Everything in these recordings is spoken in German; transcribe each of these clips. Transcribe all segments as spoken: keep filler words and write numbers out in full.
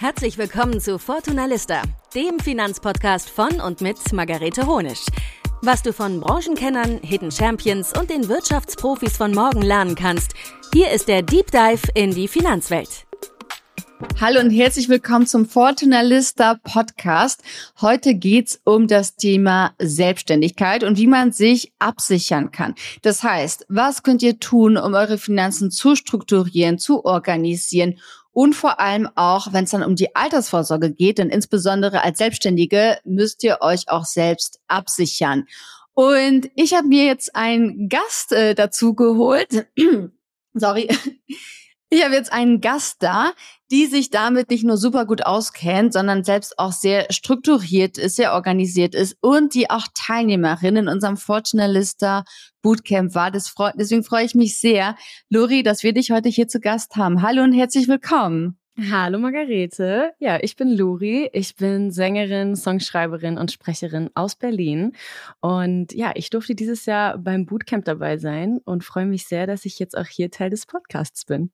Herzlich willkommen zu Fortuna Lista, dem Finanzpodcast von und mit Margarete Honisch. Was du von Branchenkennern, Hidden Champions und den Wirtschaftsprofis von morgen lernen kannst, hier ist der Deep Dive in die Finanzwelt. Hallo und herzlich willkommen zum Fortuna Lista Podcast. Heute geht's um das Thema Selbstständigkeit und wie man sich absichern kann. Das heißt, was könnt ihr tun, um eure Finanzen zu strukturieren, zu organisieren und vor allem auch, wenn es dann um die Altersvorsorge geht, denn insbesondere als Selbstständige müsst ihr euch auch selbst absichern. Und ich habe mir jetzt einen Gast äh, dazu geholt. Sorry. Ich habe jetzt einen Gast da, die sich damit nicht nur super gut auskennt, sondern selbst auch sehr strukturiert ist, sehr organisiert ist und die auch Teilnehmerin in unserem Fortuna Lista Bootcamp war. Das freu- deswegen freue ich mich sehr, Lori, dass wir dich heute hier zu Gast haben. Hallo und herzlich willkommen. Hallo Margarete. Ja, ich bin Lori. Ich bin Sängerin, Songschreiberin und Sprecherin aus Berlin. Und ja, ich durfte dieses Jahr beim Bootcamp dabei sein und freue mich sehr, dass ich jetzt auch hier Teil des Podcasts bin.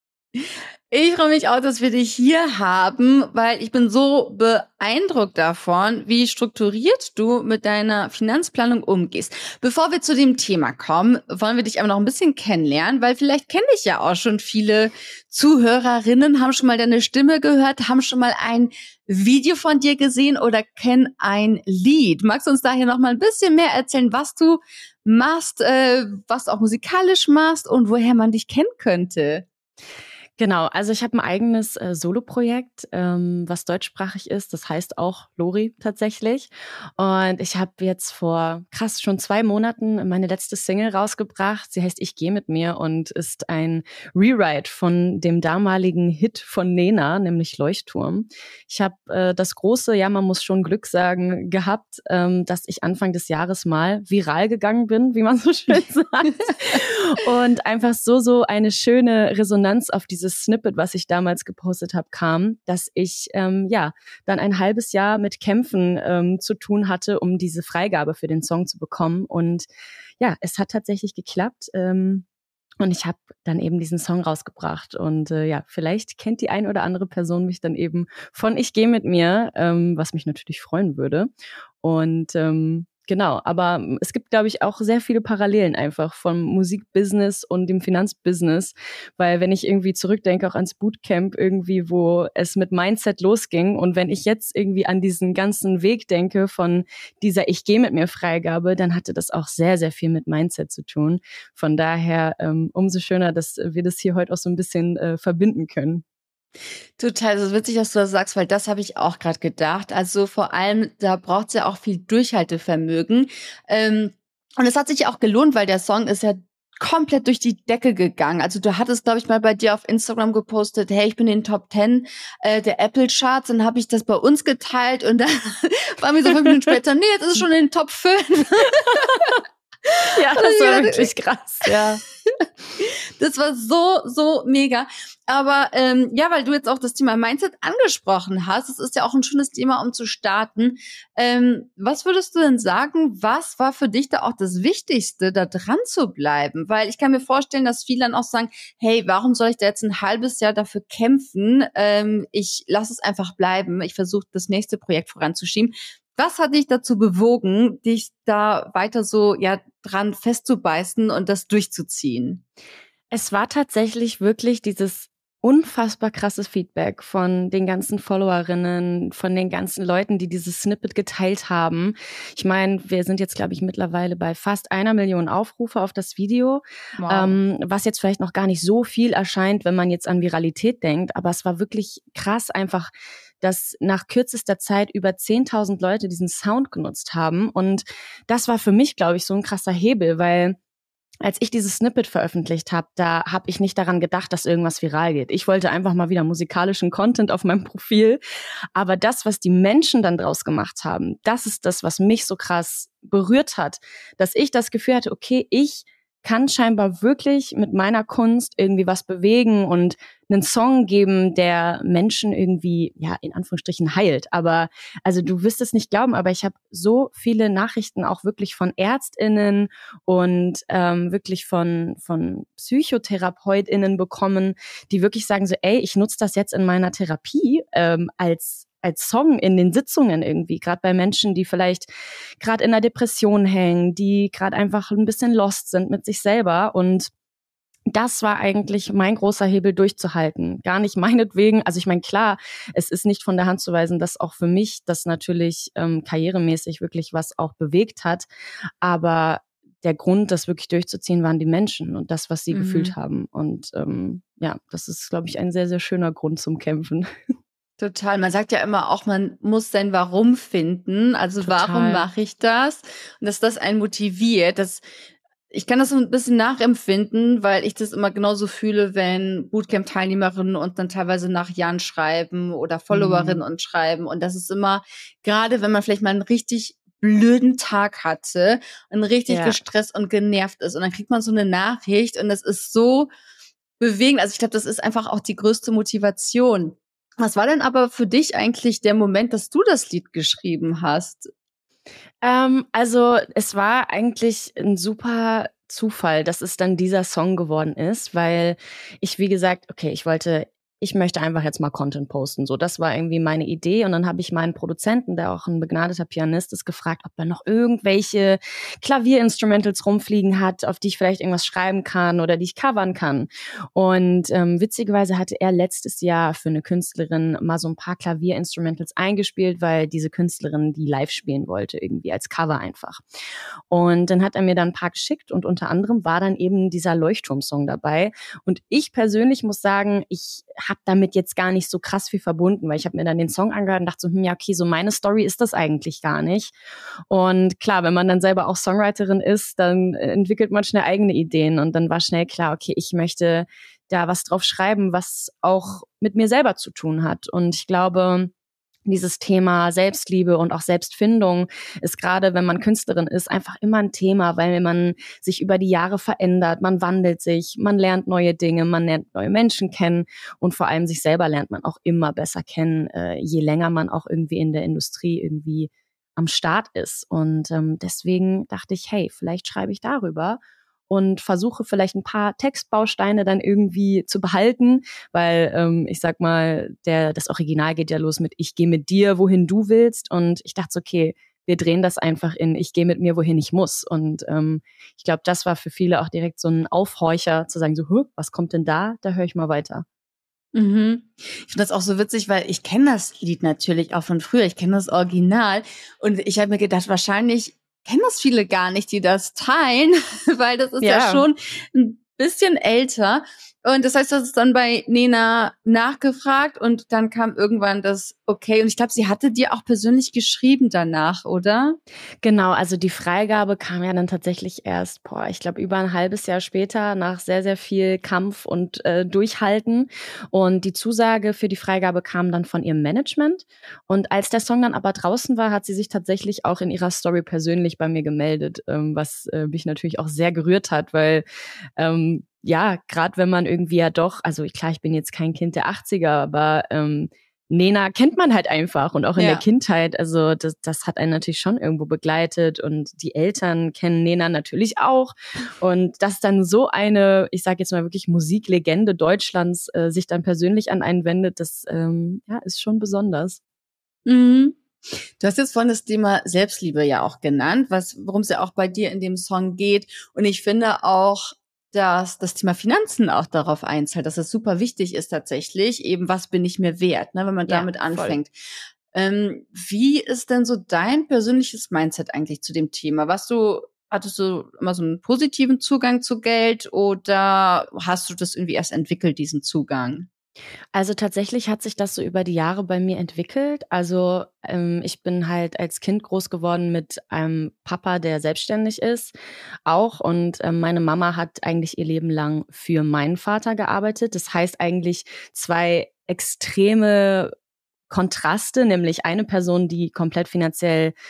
Ich freue mich auch, dass wir dich hier haben, weil ich bin so beeindruckt davon, wie strukturiert du mit deiner Finanzplanung umgehst. Bevor wir zu dem Thema kommen, wollen wir dich aber noch ein bisschen kennenlernen, weil vielleicht kenne ich ja auch schon viele Zuhörerinnen, haben schon mal deine Stimme gehört, haben schon mal ein Video von dir gesehen oder kennen ein Lied. Magst du uns daher noch mal ein bisschen mehr erzählen, was du machst, äh, was du auch musikalisch machst und woher man dich kennen könnte? Genau, also ich habe ein eigenes äh, Soloprojekt, ähm, was deutschsprachig ist. Das heißt auch Lori tatsächlich. Und ich habe jetzt vor krass schon zwei Monaten meine letzte Single rausgebracht. Sie heißt Ich gehe mit mir und ist ein Rewrite von dem damaligen Hit von Nena, nämlich Leuchtturm. Ich habe äh, das große, ja man muss schon Glück sagen, gehabt, ähm, dass ich Anfang des Jahres mal viral gegangen bin, wie man so schön sagt. Und einfach so, so eine schöne Resonanz auf diese Snippet, was ich damals gepostet habe, kam, dass ich ähm, ja dann ein halbes Jahr mit Kämpfen ähm, zu tun hatte, um diese Freigabe für den Song zu bekommen. Und ja, es hat tatsächlich geklappt. Ähm, und ich habe dann eben diesen Song rausgebracht. Und äh, ja, vielleicht kennt die ein oder andere Person mich dann eben von Ich gehe mit mir, ähm, was mich natürlich freuen würde. Und ähm, Genau, aber es gibt, glaube ich, auch sehr viele Parallelen einfach vom Musikbusiness und dem Finanzbusiness, weil wenn ich irgendwie zurückdenke auch ans Bootcamp irgendwie, wo es mit Mindset losging und wenn ich jetzt irgendwie an diesen ganzen Weg denke von dieser Ich gehe mit mir Freigabe, dann hatte das auch sehr, sehr viel mit Mindset zu tun. Von daher ähm, umso schöner, dass wir das hier heute auch so ein bisschen äh, verbinden können. Total, so witzig, dass du das sagst, weil das habe ich auch gerade gedacht. Also vor allem, da braucht es ja auch viel Durchhaltevermögen. Ähm, und es hat sich auch gelohnt, weil der Song ist ja komplett durch die Decke gegangen. Also du hattest, glaube ich, mal bei dir auf Instagram gepostet, hey, ich bin in den Top Ten äh, der Apple Charts. Dann habe ich das bei uns geteilt und dann waren wir so fünf Minuten später, nee, jetzt ist es schon in den Top fünf. Ja, das war wirklich krass, ja. Das war so, so mega. Aber ähm, ja, weil du jetzt auch das Thema Mindset angesprochen hast, das ist ja auch ein schönes Thema, um zu starten. Ähm, was würdest du denn sagen, was war für dich da auch das Wichtigste, da dran zu bleiben? Weil ich kann mir vorstellen, dass viele dann auch sagen, hey, warum soll ich da jetzt ein halbes Jahr dafür kämpfen? Ähm, ich lasse es einfach bleiben. Ich versuche, das nächste Projekt voranzuschieben. Was hat dich dazu bewogen, dich da weiter so ja dran festzubeißen und das durchzuziehen? Es war tatsächlich wirklich dieses unfassbar krasses Feedback von den ganzen Followerinnen, von den ganzen Leuten, die dieses Snippet geteilt haben. Ich meine, wir sind jetzt, glaube ich, mittlerweile bei fast einer Million Aufrufe auf das Video, wow. ähm, was jetzt vielleicht noch gar nicht so viel erscheint, wenn man jetzt an Viralität denkt, aber es war wirklich krass einfach, dass nach kürzester Zeit über zehntausend Leute diesen Sound genutzt haben. Und das war für mich, glaube ich, so ein krasser Hebel, weil als ich dieses Snippet veröffentlicht habe, da habe ich nicht daran gedacht, dass irgendwas viral geht. Ich wollte einfach mal wieder musikalischen Content auf meinem Profil. Aber das, was die Menschen dann draus gemacht haben, das ist das, was mich so krass berührt hat, dass ich das Gefühl hatte, okay, ich kann scheinbar wirklich mit meiner Kunst irgendwie was bewegen und einen Song geben, der Menschen irgendwie, ja, in Anführungsstrichen heilt. Aber, also du wirst es nicht glauben, aber ich habe so viele Nachrichten auch wirklich von ÄrztInnen und ähm, wirklich von von PsychotherapeutInnen bekommen, die wirklich sagen so, ey, ich nutze das jetzt in meiner Therapie ähm, als als Song in den Sitzungen irgendwie, gerade bei Menschen, die vielleicht gerade in einer Depression hängen, die gerade einfach ein bisschen lost sind mit sich selber. Und das war eigentlich mein großer Hebel durchzuhalten. Gar nicht meinetwegen, also ich meine, klar, es ist nicht von der Hand zu weisen, dass auch für mich das natürlich ähm, karrieremäßig wirklich was auch bewegt hat. Aber der Grund, das wirklich durchzuziehen, waren die Menschen und das, was sie mhm. gefühlt haben. Und ähm, ja, das ist, glaube ich, ein sehr, sehr schöner Grund zum Kämpfen. Total. Man sagt ja immer auch, man muss sein Warum finden. Also Total. Warum mache ich das? Und dass das einen motiviert. Das, ich kann das so ein bisschen nachempfinden, weil ich das immer genauso fühle, wenn Bootcamp-Teilnehmerinnen und dann teilweise nach Jahren schreiben oder Followerinnen mhm. und schreiben. Und das ist immer, gerade wenn man vielleicht mal einen richtig blöden Tag hatte und richtig ja. gestresst und genervt ist. Und dann kriegt man so eine Nachricht und das ist so bewegend. Also ich glaube, das ist einfach auch die größte Motivation. Was war denn aber für dich eigentlich der Moment, dass du das Lied geschrieben hast? Ähm, also es war eigentlich ein super Zufall, dass es dann dieser Song geworden ist, weil ich, wie gesagt, okay, ich wollte ich möchte einfach jetzt mal Content posten. So, das war irgendwie meine Idee. Und dann habe ich meinen Produzenten, der auch ein begnadeter Pianist ist, gefragt, ob er noch irgendwelche Klavierinstrumentals rumfliegen hat, auf die ich vielleicht irgendwas schreiben kann oder die ich covern kann. Und ähm, witzigerweise hatte er letztes Jahr für eine Künstlerin mal so ein paar Klavierinstrumentals eingespielt, weil diese Künstlerin die live spielen wollte, irgendwie als Cover einfach. Und dann hat er mir dann ein paar geschickt und unter anderem war dann eben dieser Leuchtturm-Song dabei. Und ich persönlich muss sagen, ich habe damit jetzt gar nicht so krass viel verbunden, weil ich habe mir dann den Song angehört und dachte so, hm, ja, okay, so meine Story ist das eigentlich gar nicht. Und klar, wenn man dann selber auch Songwriterin ist, dann entwickelt man schnell eigene Ideen und dann war schnell klar, okay, ich möchte da was drauf schreiben, was auch mit mir selber zu tun hat. Und ich glaube, dieses Thema Selbstliebe und auch Selbstfindung ist gerade, wenn man Künstlerin ist, einfach immer ein Thema, weil man sich über die Jahre verändert, man wandelt sich, man lernt neue Dinge, man lernt neue Menschen kennen und vor allem sich selber lernt man auch immer besser kennen, äh, je länger man auch irgendwie in der Industrie irgendwie am Start ist. Und ähm, deswegen dachte ich, hey, vielleicht schreibe ich darüber und versuche vielleicht ein paar Textbausteine dann irgendwie zu behalten, weil ähm, ich sag mal, der das Original geht ja los mit ich gehe mit dir, wohin du willst und ich dachte, okay, wir drehen das einfach in ich gehe mit mir, wohin ich muss und ähm, ich glaube, das war für viele auch direkt so ein Aufhorcher, zu sagen so, was kommt denn da? Da höre ich mal weiter. Mhm. Ich finde das auch so witzig, weil ich kenne das Lied natürlich auch von früher, ich kenne das Original und ich habe mir gedacht, wahrscheinlich kennen das viele gar nicht, die das teilen, weil das ist ja. ja schon ein bisschen älter. Und das heißt, du hast es dann bei Nena nachgefragt und dann kam irgendwann das Okay. Und ich glaube, sie hatte dir auch persönlich geschrieben danach, oder? Genau, also die Freigabe kam ja dann tatsächlich erst, boah, ich glaube, über ein halbes Jahr später nach sehr, sehr viel Kampf und äh, Durchhalten. Und die Zusage für die Freigabe kam dann von ihrem Management. Und als der Song dann aber draußen war, hat sie sich tatsächlich auch in ihrer Story persönlich bei mir gemeldet, ähm, was äh, mich natürlich auch sehr gerührt hat, weil ähm, ja, gerade wenn man irgendwie ja doch, also klar, ich bin jetzt kein Kind der achtziger, aber ähm, Nena kennt man halt einfach und auch in ja. der Kindheit, also das, das hat einen natürlich schon irgendwo begleitet und die Eltern kennen Nena natürlich auch und dass dann so eine, ich sage jetzt mal wirklich Musiklegende Deutschlands äh, sich dann persönlich an einen wendet, das ähm, ja, ist schon besonders. Mhm. Du hast jetzt vorhin das Thema Selbstliebe ja auch genannt, was, worum es ja auch bei dir in dem Song geht und ich finde auch, dass das Thema Finanzen auch darauf einzahlt, dass es super wichtig ist tatsächlich, eben was bin ich mir wert, ne, wenn man ja, damit anfängt. Ähm, wie ist denn so dein persönliches Mindset eigentlich zu dem Thema? Was du, hattest du immer so einen positiven Zugang zu Geld oder hast du das irgendwie erst entwickelt, diesen Zugang? Also tatsächlich hat sich das so über die Jahre bei mir entwickelt. Also ähm, ich bin halt als Kind groß geworden mit einem Papa, der selbstständig ist, auch. Und ähm, meine Mama hat eigentlich ihr Leben lang für meinen Vater gearbeitet. Das heißt eigentlich zwei extreme Kontraste, nämlich eine Person, die komplett finanziell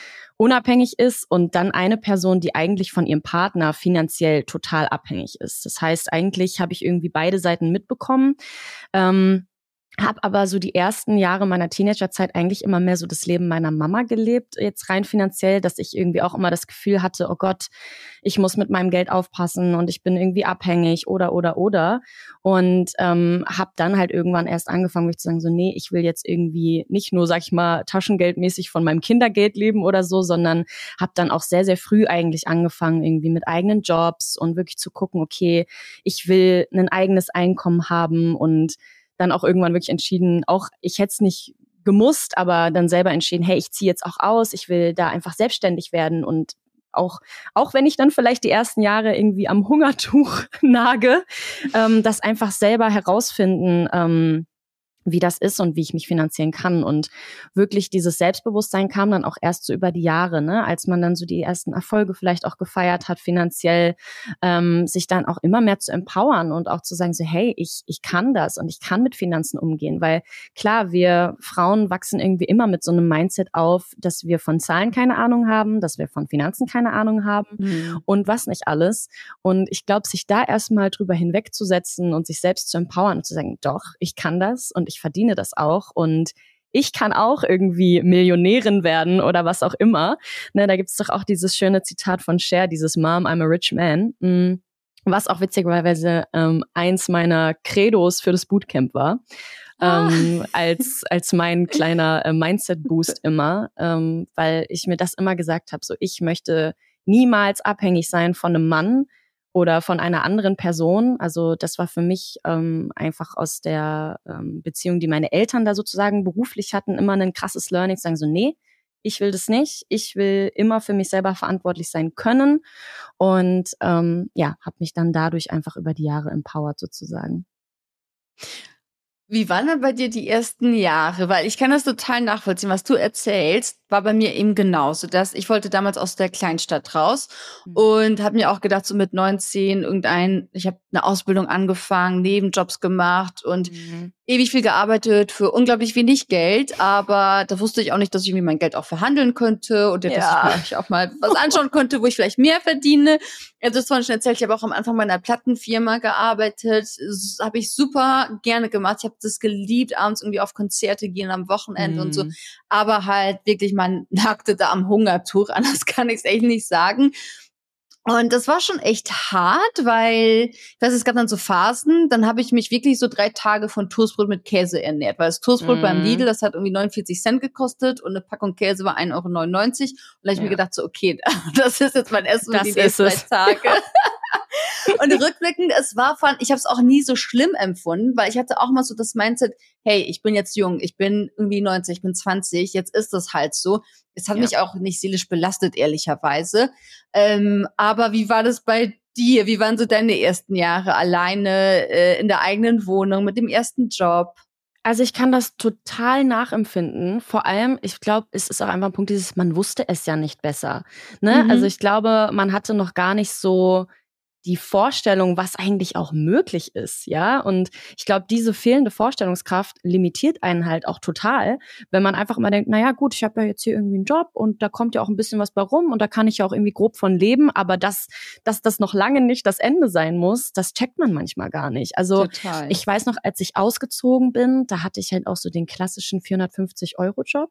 unabhängig ist und dann eine Person, die eigentlich von ihrem Partner finanziell total abhängig ist. Das heißt, eigentlich habe ich irgendwie beide Seiten mitbekommen. Ähm, Hab aber so die ersten Jahre meiner Teenagerzeit eigentlich immer mehr so das Leben meiner Mama gelebt, jetzt rein finanziell, dass ich irgendwie auch immer das Gefühl hatte, oh Gott, ich muss mit meinem Geld aufpassen und ich bin irgendwie abhängig oder, oder, oder. Und ähm, habe dann halt irgendwann erst angefangen, mich zu sagen, so nee, ich will jetzt irgendwie nicht nur, sag ich mal, taschengeldmäßig von meinem Kindergeld leben oder so, sondern habe dann auch sehr, sehr früh eigentlich angefangen, irgendwie mit eigenen Jobs und wirklich zu gucken, okay, ich will ein eigenes Einkommen haben und dann auch irgendwann wirklich entschieden, auch ich hätte es nicht gemusst, aber dann selber entschieden, hey, ich ziehe jetzt auch aus, ich will da einfach selbstständig werden und auch auch wenn ich dann vielleicht die ersten Jahre irgendwie am Hungertuch nage, ähm, das einfach selber herausfinden, ähm, wie das ist und wie ich mich finanzieren kann. Und wirklich dieses Selbstbewusstsein kam dann auch erst so über die Jahre, ne, als man dann so die ersten Erfolge vielleicht auch gefeiert hat finanziell, ähm, sich dann auch immer mehr zu empowern und auch zu sagen so, hey, ich ich kann das und ich kann mit Finanzen umgehen, weil klar, wir Frauen wachsen irgendwie immer mit so einem Mindset auf, dass wir von Zahlen keine Ahnung haben, dass wir von Finanzen keine Ahnung haben mhm. und was nicht alles. Und ich glaube, sich da erstmal drüber hinwegzusetzen und sich selbst zu empowern und zu sagen, doch, ich kann das und ich verdiene das auch und ich kann auch irgendwie Millionärin werden oder was auch immer. Ne, da gibt's doch auch dieses schöne Zitat von Cher, dieses Mom, I'm a rich man, mhm. was auch witzigerweise ähm, eins meiner Credos für das Bootcamp war. Ah. Ähm, als als mein kleiner äh, Mindset-Boost immer, ähm, weil ich mir das immer gesagt habe, so ich möchte niemals abhängig sein von einem Mann oder von einer anderen Person. Also das war für mich ähm, einfach aus der ähm, Beziehung, die meine Eltern da sozusagen beruflich hatten, immer ein krasses Learning, sagen so, nee, ich will das nicht. Ich will immer für mich selber verantwortlich sein können und ähm, ja, habe mich dann dadurch einfach über die Jahre empowered sozusagen. Wie waren denn bei dir die ersten Jahre? Weil ich kann das total nachvollziehen. Was du erzählst, war bei mir eben genauso. Dass ich wollte damals aus der Kleinstadt raus mhm. und habe mir auch gedacht, so mit neunzehn irgendein, ich habe eine Ausbildung angefangen, Nebenjobs gemacht und mhm. ewig viel gearbeitet für unglaublich wenig Geld. Aber da wusste ich auch nicht, dass ich irgendwie mein Geld auch verhandeln könnte und ja. dass ich mir auch mal was anschauen könnte, wo ich vielleicht mehr verdiene. Also das vorhin schon erzählt, ich habe auch am Anfang meiner Plattenfirma gearbeitet. Das habe ich super gerne gemacht. Ich habe das geliebt, abends irgendwie auf Konzerte gehen am Wochenende mhm. und so. Aber halt wirklich, man nagte da am Hungertuch, anders kann ich es echt nicht sagen. Und das war schon echt hart, weil, ich weiß, es gab dann so Phasen, dann habe ich mich wirklich so drei Tage von Toastbrot mit Käse ernährt, weil das Toastbrot mm. beim Lidl, das hat irgendwie neunundvierzig Cent gekostet und eine Packung Käse war ein Euro neunundneunzig. Und da habe ich ja. mir gedacht so, okay, das ist jetzt mein Essen für die nächsten drei Tage. Und rückblickend, es war von, ich habe es auch nie so schlimm empfunden, weil ich hatte auch mal so das Mindset, hey, ich bin jetzt jung, ich bin irgendwie neunzig, ich bin zwanzig, jetzt ist das halt so. Es hat ja. mich auch nicht seelisch belastet, ehrlicherweise. Ähm, aber wie war das bei dir? Wie waren so deine ersten Jahre alleine äh, in der eigenen Wohnung mit dem ersten Job? Also ich kann das total nachempfinden. Vor allem, ich glaube, es ist auch einfach ein Punkt dieses, man wusste es ja nicht besser. Ne? Mhm. Also ich glaube, man hatte noch gar nicht so die Vorstellung, was eigentlich auch möglich ist, ja. Und ich glaube, diese fehlende Vorstellungskraft limitiert einen halt auch total, wenn man einfach immer denkt, naja gut, ich habe ja jetzt hier irgendwie einen Job und da kommt ja auch ein bisschen was bei rum und da kann ich ja auch irgendwie grob von leben, aber dass, dass das noch lange nicht das Ende sein muss, das checkt man manchmal gar nicht. Also total. Ich weiß noch, als ich ausgezogen bin, da hatte ich halt auch so den klassischen vierhundertfünfzig Euro Job.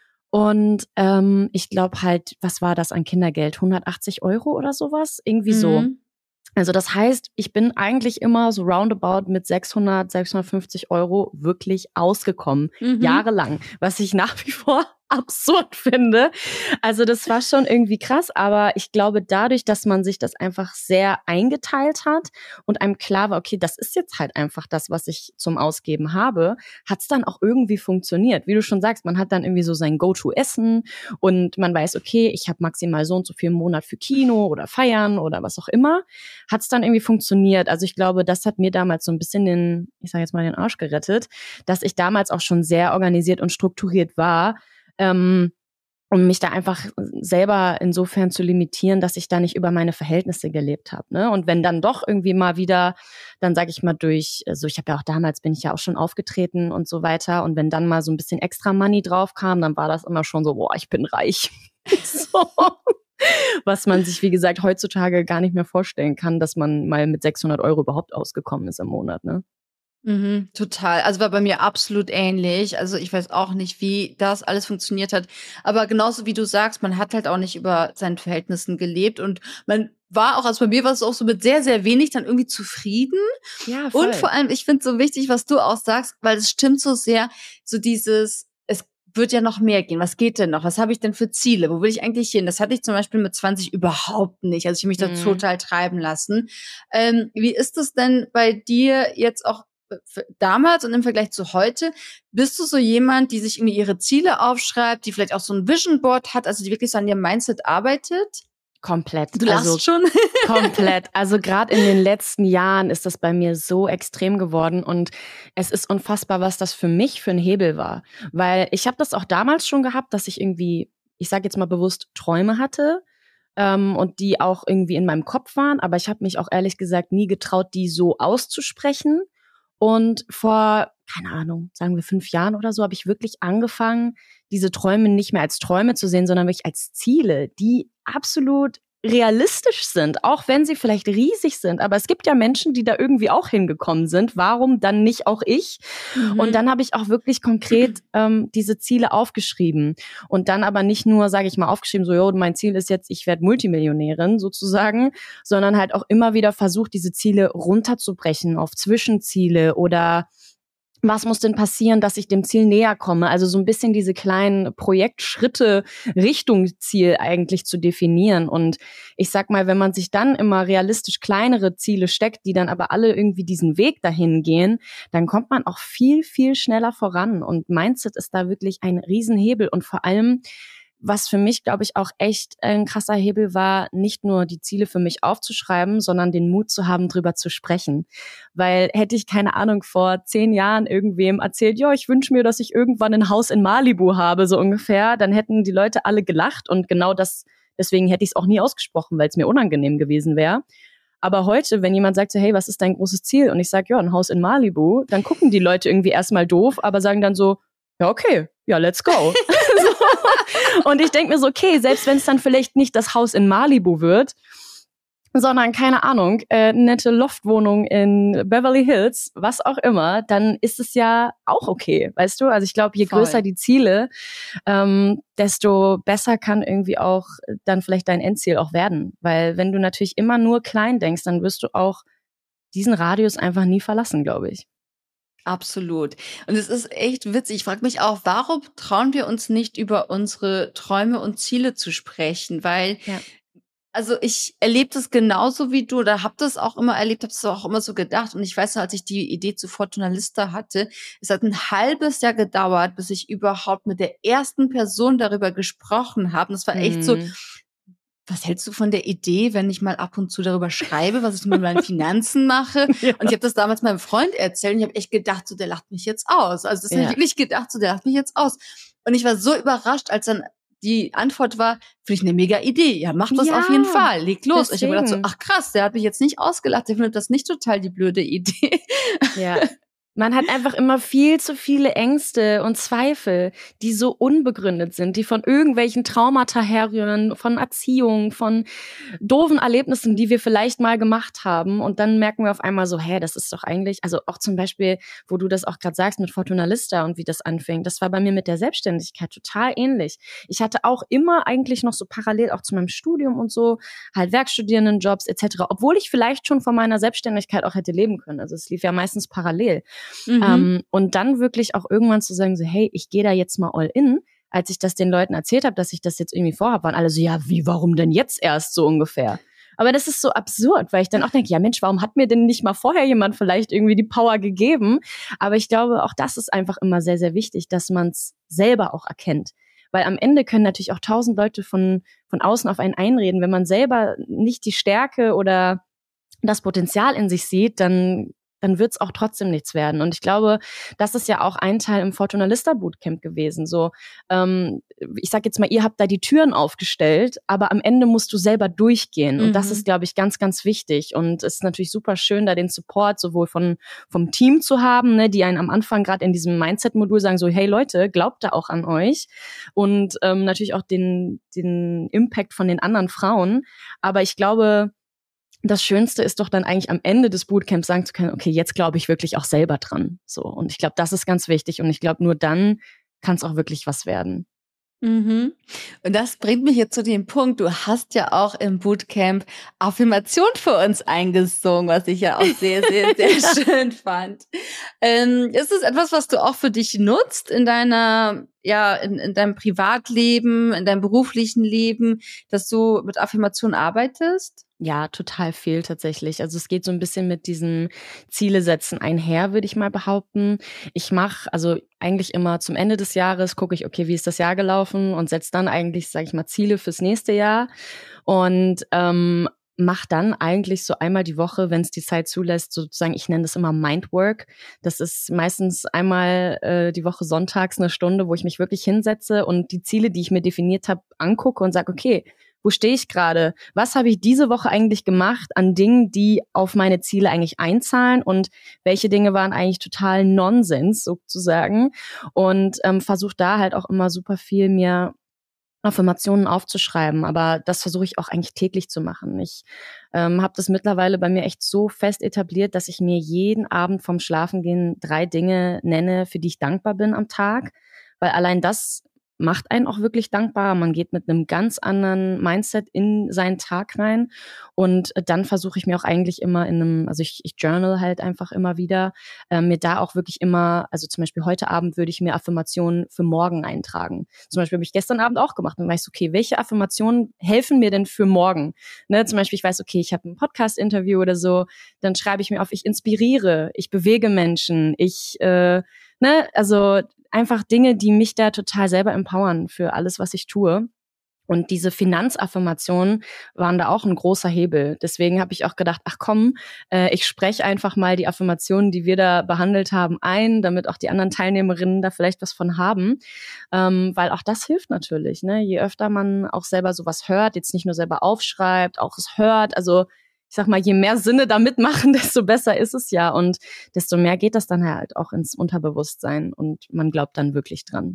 Und ähm, ich glaube halt, was war das an Kindergeld? hundertachtzig Euro oder sowas? Irgendwie mhm. so. Also das heißt, ich bin eigentlich immer so roundabout mit sechshundert, sechshundertfünfzig Euro wirklich ausgekommen, mhm. jahrelang, was ich nach wie vor absurd finde. Also das war schon irgendwie krass, aber ich glaube dadurch, dass man sich das einfach sehr eingeteilt hat und einem klar war, okay, das ist jetzt halt einfach das, was ich zum Ausgeben habe, hat es dann auch irgendwie funktioniert. Wie du schon sagst, man hat dann irgendwie so sein Go-To-Essen und man weiß, okay, ich habe maximal so und so viel im Monat für Kino oder Feiern oder was auch immer, hat es dann irgendwie funktioniert. Also ich glaube, das hat mir damals so ein bisschen den, ich sage jetzt mal den Arsch gerettet, dass ich damals auch schon sehr organisiert und strukturiert war, Ähm, um mich da einfach selber insofern zu limitieren, dass ich da nicht über meine Verhältnisse gelebt habe. Ne? Und wenn dann doch irgendwie mal wieder, dann sage ich mal durch, also ich habe ja auch damals, bin ich ja auch schon aufgetreten und so weiter. Und wenn dann mal so ein bisschen extra Money drauf kam, dann war das immer schon so, boah, ich bin reich. So. Was man sich, wie gesagt, heutzutage gar nicht mehr vorstellen kann, dass man mal mit sechshundert Euro überhaupt ausgekommen ist im Monat, ne? Mhm, total. Also war bei mir absolut ähnlich. Also ich weiß auch nicht, wie das alles funktioniert hat. Aber genauso wie du sagst, man hat halt auch nicht über seinen Verhältnissen gelebt und man war auch, also bei mir war es auch so mit sehr, sehr wenig dann irgendwie zufrieden. Ja, voll. Und vor allem, ich finde es so wichtig, was du auch sagst, weil es stimmt so sehr, so dieses, es wird ja noch mehr gehen. Was geht denn noch? Was habe ich denn für Ziele? Wo will ich eigentlich hin? Das hatte ich zum Beispiel mit zwanzig überhaupt nicht. Also ich habe mich da Mhm. total treiben lassen. Ähm, wie ist es denn bei dir jetzt auch damals und im Vergleich zu heute? Bist du so jemand, die sich irgendwie ihre Ziele aufschreibt, die vielleicht auch so ein Vision Board hat, also die wirklich so an ihrem Mindset arbeitet? Komplett. Du lachst also, schon. Komplett. Also gerade in den letzten Jahren ist das bei mir so extrem geworden und es ist unfassbar, was das für mich für ein Hebel war. Weil ich habe das auch damals schon gehabt, dass ich irgendwie, ich sage jetzt mal bewusst, Träume hatte ähm, und die auch irgendwie in meinem Kopf waren, aber ich habe mich auch ehrlich gesagt nie getraut, die so auszusprechen. Und vor, keine Ahnung, sagen wir fünf Jahren oder so, habe ich wirklich angefangen, diese Träume nicht mehr als Träume zu sehen, sondern wirklich als Ziele, die absolut realistisch sind, auch wenn sie vielleicht riesig sind. Aber es gibt ja Menschen, die da irgendwie auch hingekommen sind. Warum dann nicht auch ich? Mhm. Und dann habe ich auch wirklich konkret ähm, diese Ziele aufgeschrieben. Und dann aber nicht nur, sage ich mal, aufgeschrieben, so, jo, mein Ziel ist jetzt, ich werde Multimillionärin sozusagen, sondern halt auch immer wieder versucht, diese Ziele runterzubrechen auf Zwischenziele oder was muss denn passieren, dass ich dem Ziel näher komme? Also so ein bisschen diese kleinen Projektschritte Richtung Ziel eigentlich zu definieren. Und ich sag mal, wenn man sich dann immer realistisch kleinere Ziele steckt, die dann aber alle irgendwie diesen Weg dahin gehen, dann kommt man auch viel, viel schneller voran. Und Mindset ist da wirklich ein Riesenhebel. Und vor allem, was für mich, glaube ich, auch echt ein krasser Hebel war, nicht nur die Ziele für mich aufzuschreiben, sondern den Mut zu haben, drüber zu sprechen. Weil hätte ich, keine Ahnung, vor zehn Jahren irgendwem erzählt, ja, ich wünsche mir, dass ich irgendwann ein Haus in Malibu habe, so ungefähr, dann hätten die Leute alle gelacht und genau das, deswegen hätte ich es auch nie ausgesprochen, weil es mir unangenehm gewesen wäre. Aber heute, wenn jemand sagt so, hey, was ist dein großes Ziel? Und ich sage, ja, ein Haus in Malibu, dann gucken die Leute irgendwie erstmal doof, aber sagen dann so, ja, okay, ja, let's go. So. Und ich denke mir so, okay, selbst wenn es dann vielleicht nicht das Haus in Malibu wird, sondern, keine Ahnung, äh, nette Loftwohnung in Beverly Hills, was auch immer, dann ist es ja auch okay, weißt du? Also ich glaube, je Voll. größer die Ziele, ähm, desto besser kann irgendwie auch dann vielleicht dein Endziel auch werden. Weil wenn du natürlich immer nur klein denkst, dann wirst du auch diesen Radius einfach nie verlassen, glaube ich. Absolut. Und es ist echt witzig. Ich frage mich auch, warum trauen wir uns nicht über unsere Träume und Ziele zu sprechen? Weil, ja. also ich erlebe das genauso wie du oder habe das auch immer erlebt, habe es auch immer so gedacht. Und ich weiß noch, als ich die Idee zu Fortuna Lista hatte, es hat ein halbes Jahr gedauert, bis ich überhaupt mit der ersten Person darüber gesprochen habe. Und es war echt hm. so, was hältst du von der Idee, wenn ich mal ab und zu darüber schreibe, was ich mit meinen Finanzen mache? Ja. Und ich habe das damals meinem Freund erzählt und ich habe echt gedacht, so der lacht mich jetzt aus. Also das ja. habe ich wirklich gedacht, so der lacht mich jetzt aus. Und ich war so überrascht, als dann die Antwort war, finde ich eine mega Idee. Ja, mach das ja, auf jeden Fall. Leg los. Deswegen. Ich habe gedacht so, ach krass, der hat mich jetzt nicht ausgelacht. Der findet das nicht total die blöde Idee. Ja. Man hat einfach immer viel zu viele Ängste und Zweifel, die so unbegründet sind, die von irgendwelchen Traumata herrühren, von Erziehung, von doofen Erlebnissen, die wir vielleicht mal gemacht haben. Und dann merken wir auf einmal so, hä, das ist doch eigentlich, also auch zum Beispiel, wo du das auch gerade sagst mit Fortuna Lista und wie das anfing, das war bei mir mit der Selbstständigkeit total ähnlich. Ich hatte auch immer eigentlich noch so parallel auch zu meinem Studium und so, halt Werkstudierendenjobs et cetera, obwohl ich vielleicht schon von meiner Selbstständigkeit auch hätte leben können. Also es lief ja meistens parallel. Mhm. Ähm, und dann wirklich auch irgendwann zu sagen, so hey, ich gehe da jetzt mal all in. Als ich das den Leuten erzählt habe, dass ich das jetzt irgendwie vorhabe, waren alle so, ja, wie, warum denn jetzt erst so ungefähr? Aber das ist so absurd, weil ich dann auch denke, ja Mensch, warum hat mir denn nicht mal vorher jemand vielleicht irgendwie die Power gegeben? Aber ich glaube, auch das ist einfach immer sehr, sehr wichtig, dass man es selber auch erkennt. Weil am Ende können natürlich auch tausend Leute von, von außen auf einen einreden. Wenn man selber nicht die Stärke oder das Potenzial in sich sieht, dann dann wird es auch trotzdem nichts werden. Und ich glaube, das ist ja auch ein Teil im Fortuna Lista Bootcamp gewesen. So, ähm, ich sag jetzt mal, ihr habt da die Türen aufgestellt, aber am Ende musst du selber durchgehen. Mhm. Und das ist, glaube ich, ganz, ganz wichtig. Und es ist natürlich super schön, da den Support sowohl von vom Team zu haben, ne, die einen am Anfang gerade in diesem Mindset-Modul sagen so, hey Leute, glaubt da auch an euch. Und ähm, natürlich auch den den Impact von den anderen Frauen. Aber ich glaube, das Schönste ist doch dann eigentlich am Ende des Bootcamps sagen zu können, okay, jetzt glaube ich wirklich auch selber dran. So, und ich glaube, das ist ganz wichtig. Und ich glaube, nur dann kann es auch wirklich was werden. Mhm. Und das bringt mich jetzt zu dem Punkt, du hast ja auch im Bootcamp Affirmation für uns eingesungen, was ich ja auch sehr, sehr, sehr ja. schön fand. Ähm, ist es etwas, was du auch für dich nutzt in deiner, ja, in, in deinem Privatleben, in deinem beruflichen Leben, dass du mit Affirmation arbeitest? Ja, total viel tatsächlich. Also es geht so ein bisschen mit diesen Ziele setzen einher, würde ich mal behaupten. Ich mache also eigentlich immer zum Ende des Jahres, gucke ich, okay, wie ist das Jahr gelaufen und setze dann eigentlich, sage ich mal, Ziele fürs nächste Jahr und ähm, mache dann eigentlich so einmal die Woche, wenn es die Zeit zulässt, sozusagen, ich nenne das immer Mindwork. Das ist meistens einmal äh, die Woche sonntags eine Stunde, wo ich mich wirklich hinsetze und die Ziele, die ich mir definiert habe, angucke und sage, okay, wo stehe ich gerade? Was habe ich diese Woche eigentlich gemacht an Dingen, die auf meine Ziele eigentlich einzahlen und welche Dinge waren eigentlich total Nonsens sozusagen? Und ähm, versuche da halt auch immer super viel mir Affirmationen aufzuschreiben, aber das versuche ich auch eigentlich täglich zu machen. Ich ähm, habe das mittlerweile bei mir echt so fest etabliert, dass ich mir jeden Abend vorm Schlafengehen drei Dinge nenne, für die ich dankbar bin am Tag, weil allein das macht einen auch wirklich dankbar. Man geht mit einem ganz anderen Mindset in seinen Tag rein und dann versuche ich mir auch eigentlich immer in einem, also ich, ich journal halt einfach immer wieder, äh, mir da auch wirklich immer, also zum Beispiel heute Abend würde ich mir Affirmationen für morgen eintragen. Zum Beispiel habe ich gestern Abend auch gemacht und weiß, okay, welche Affirmationen helfen mir denn für morgen? Ne, zum Beispiel, ich weiß, okay, ich habe ein Podcast-Interview oder so, dann schreibe ich mir auf, ich inspiriere, ich bewege Menschen, ich, äh, ne, also einfach Dinge, die mich da total selber empowern für alles, was ich tue. Und diese Finanzaffirmationen waren da auch ein großer Hebel. Deswegen habe ich auch gedacht, ach komm, äh, ich spreche einfach mal die Affirmationen, die wir da behandelt haben, ein, damit auch die anderen Teilnehmerinnen da vielleicht was von haben. Ähm, weil auch das hilft natürlich, ne? Je öfter man auch selber sowas hört, jetzt nicht nur selber aufschreibt, auch es hört, also ich sag mal, je mehr Sinne da mitmachen, desto besser ist es ja und desto mehr geht das dann halt auch ins Unterbewusstsein und man glaubt dann wirklich dran.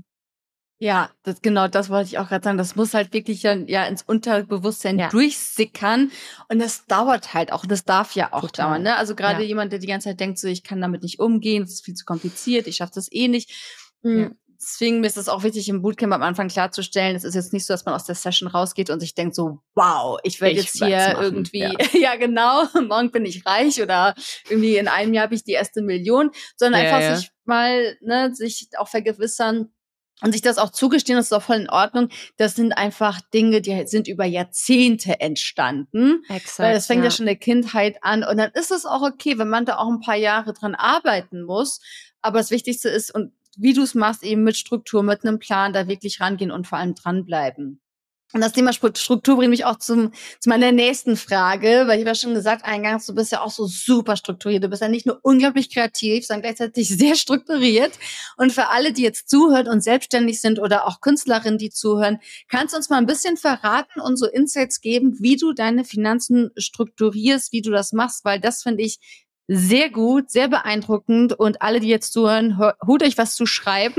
Ja, das, genau, das wollte ich auch gerade sagen. Das muss halt wirklich dann ja ins Unterbewusstsein ja. durchsickern und das dauert halt auch. Und das darf ja auch Total. dauern. Ne? Also gerade ja. jemand, der die ganze Zeit denkt, so ich kann damit nicht umgehen, das ist viel zu kompliziert, ich schaffe das eh nicht. Ja. Deswegen mir ist es auch wichtig, im Bootcamp am Anfang klarzustellen, es ist jetzt nicht so, dass man aus der Session rausgeht und sich denkt so, wow, ich werde jetzt hier irgendwie, ja. ja genau, morgen bin ich reich oder irgendwie in einem Jahr habe ich die erste Million, sondern ja, einfach ja. sich mal, ne, sich auch vergewissern und sich das auch zugestehen, das ist auch voll in Ordnung. Das sind einfach Dinge, die sind über Jahrzehnte entstanden. Exakt, weil das fängt ja. ja schon in der Kindheit an und dann ist es auch okay, wenn man da auch ein paar Jahre dran arbeiten muss. Aber das Wichtigste ist, und wie du es machst, eben mit Struktur, mit einem Plan, da wirklich rangehen und vor allem dranbleiben. Und das Thema Struktur bringt mich auch zum, zu meiner nächsten Frage, weil ich habe ja schon gesagt, eingangs, du bist ja auch so super strukturiert. Du bist ja nicht nur unglaublich kreativ, sondern gleichzeitig sehr strukturiert. Und für alle, die jetzt zuhören und selbstständig sind oder auch Künstlerinnen, die zuhören, kannst du uns mal ein bisschen verraten und so Insights geben, wie du deine Finanzen strukturierst, wie du das machst, weil das finde ich sehr gut, sehr beeindruckend und alle, die jetzt zuhören, holt euch was zu schreiben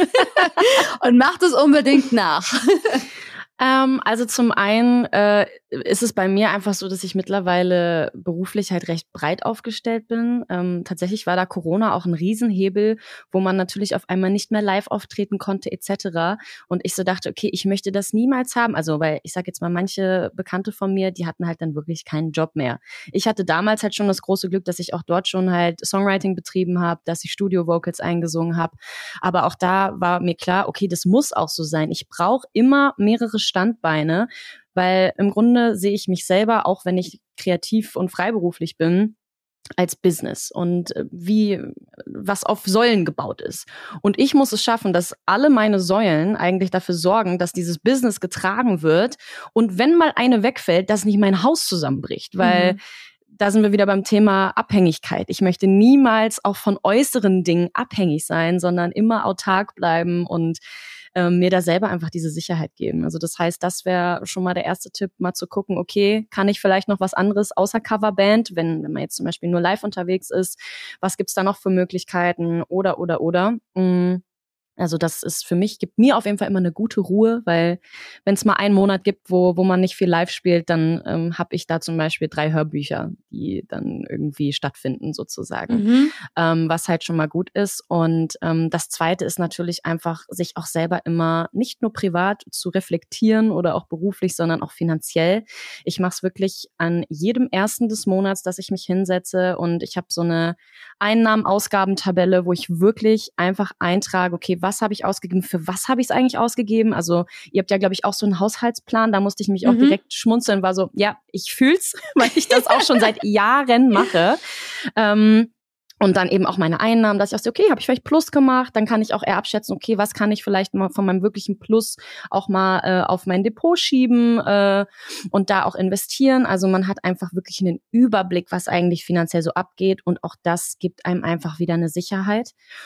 und macht es unbedingt nach. Ähm, also zum einen äh, ist es bei mir einfach so, dass ich mittlerweile beruflich halt recht breit aufgestellt bin. Ähm, tatsächlich war da Corona auch ein Riesenhebel, wo man natürlich auf einmal nicht mehr live auftreten konnte et cetera. Und ich so dachte, okay, ich möchte das niemals haben. Also weil ich sage jetzt mal, manche Bekannte von mir, die hatten halt dann wirklich keinen Job mehr. Ich hatte damals halt schon das große Glück, dass ich auch dort schon halt Songwriting betrieben habe, dass ich Studio-Vocals eingesungen habe. Aber auch da war mir klar, okay, das muss auch so sein. Ich brauche immer mehrere Standbeine, weil im Grunde sehe ich mich selber, auch wenn ich kreativ und freiberuflich bin, als Business und wie was auf Säulen gebaut ist. Und ich muss es schaffen, dass alle meine Säulen eigentlich dafür sorgen, dass dieses Business getragen wird und wenn mal eine wegfällt, dass nicht mein Haus zusammenbricht, weil mhm. da sind wir wieder beim Thema Abhängigkeit. Ich möchte niemals auch von äußeren Dingen abhängig sein, sondern immer autark bleiben und ähm, mir da selber einfach diese Sicherheit geben. Also das heißt, das wäre schon mal der erste Tipp, mal zu gucken, okay, kann ich vielleicht noch was anderes außer Coverband, wenn, wenn man jetzt zum Beispiel nur live unterwegs ist, was gibt's da noch für Möglichkeiten oder, oder, oder. Mhm. Also das ist für mich, gibt mir auf jeden Fall immer eine gute Ruhe, weil wenn es mal einen Monat gibt, wo wo man nicht viel live spielt, dann ähm, habe ich da zum Beispiel drei Hörbücher, die dann irgendwie stattfinden sozusagen, Mhm. ähm, was halt schon mal gut ist. Und ähm, das Zweite ist natürlich einfach, sich auch selber immer nicht nur privat zu reflektieren oder auch beruflich, sondern auch finanziell. Ich mache es wirklich an jedem ersten des Monats, dass ich mich hinsetze und ich habe so eine Einnahmen-Ausgabentabelle, wo ich wirklich einfach eintrage, okay, was habe ich ausgegeben, für was habe ich es eigentlich ausgegeben? Also ihr habt ja, glaube ich, auch so einen Haushaltsplan, da musste ich mich auch Mhm. direkt schmunzeln, war so, ja, ich fühl's, weil ich das auch schon seit Jahren mache. Ähm, Und dann eben auch meine Einnahmen, dass ich auch so, okay, habe ich vielleicht Plus gemacht, dann kann ich auch eher abschätzen, okay, was kann ich vielleicht mal von meinem wirklichen Plus auch mal äh, auf mein Depot schieben äh, und da auch investieren. Also man hat einfach wirklich einen Überblick, was eigentlich finanziell so abgeht, und auch das gibt einem einfach wieder eine Sicherheit.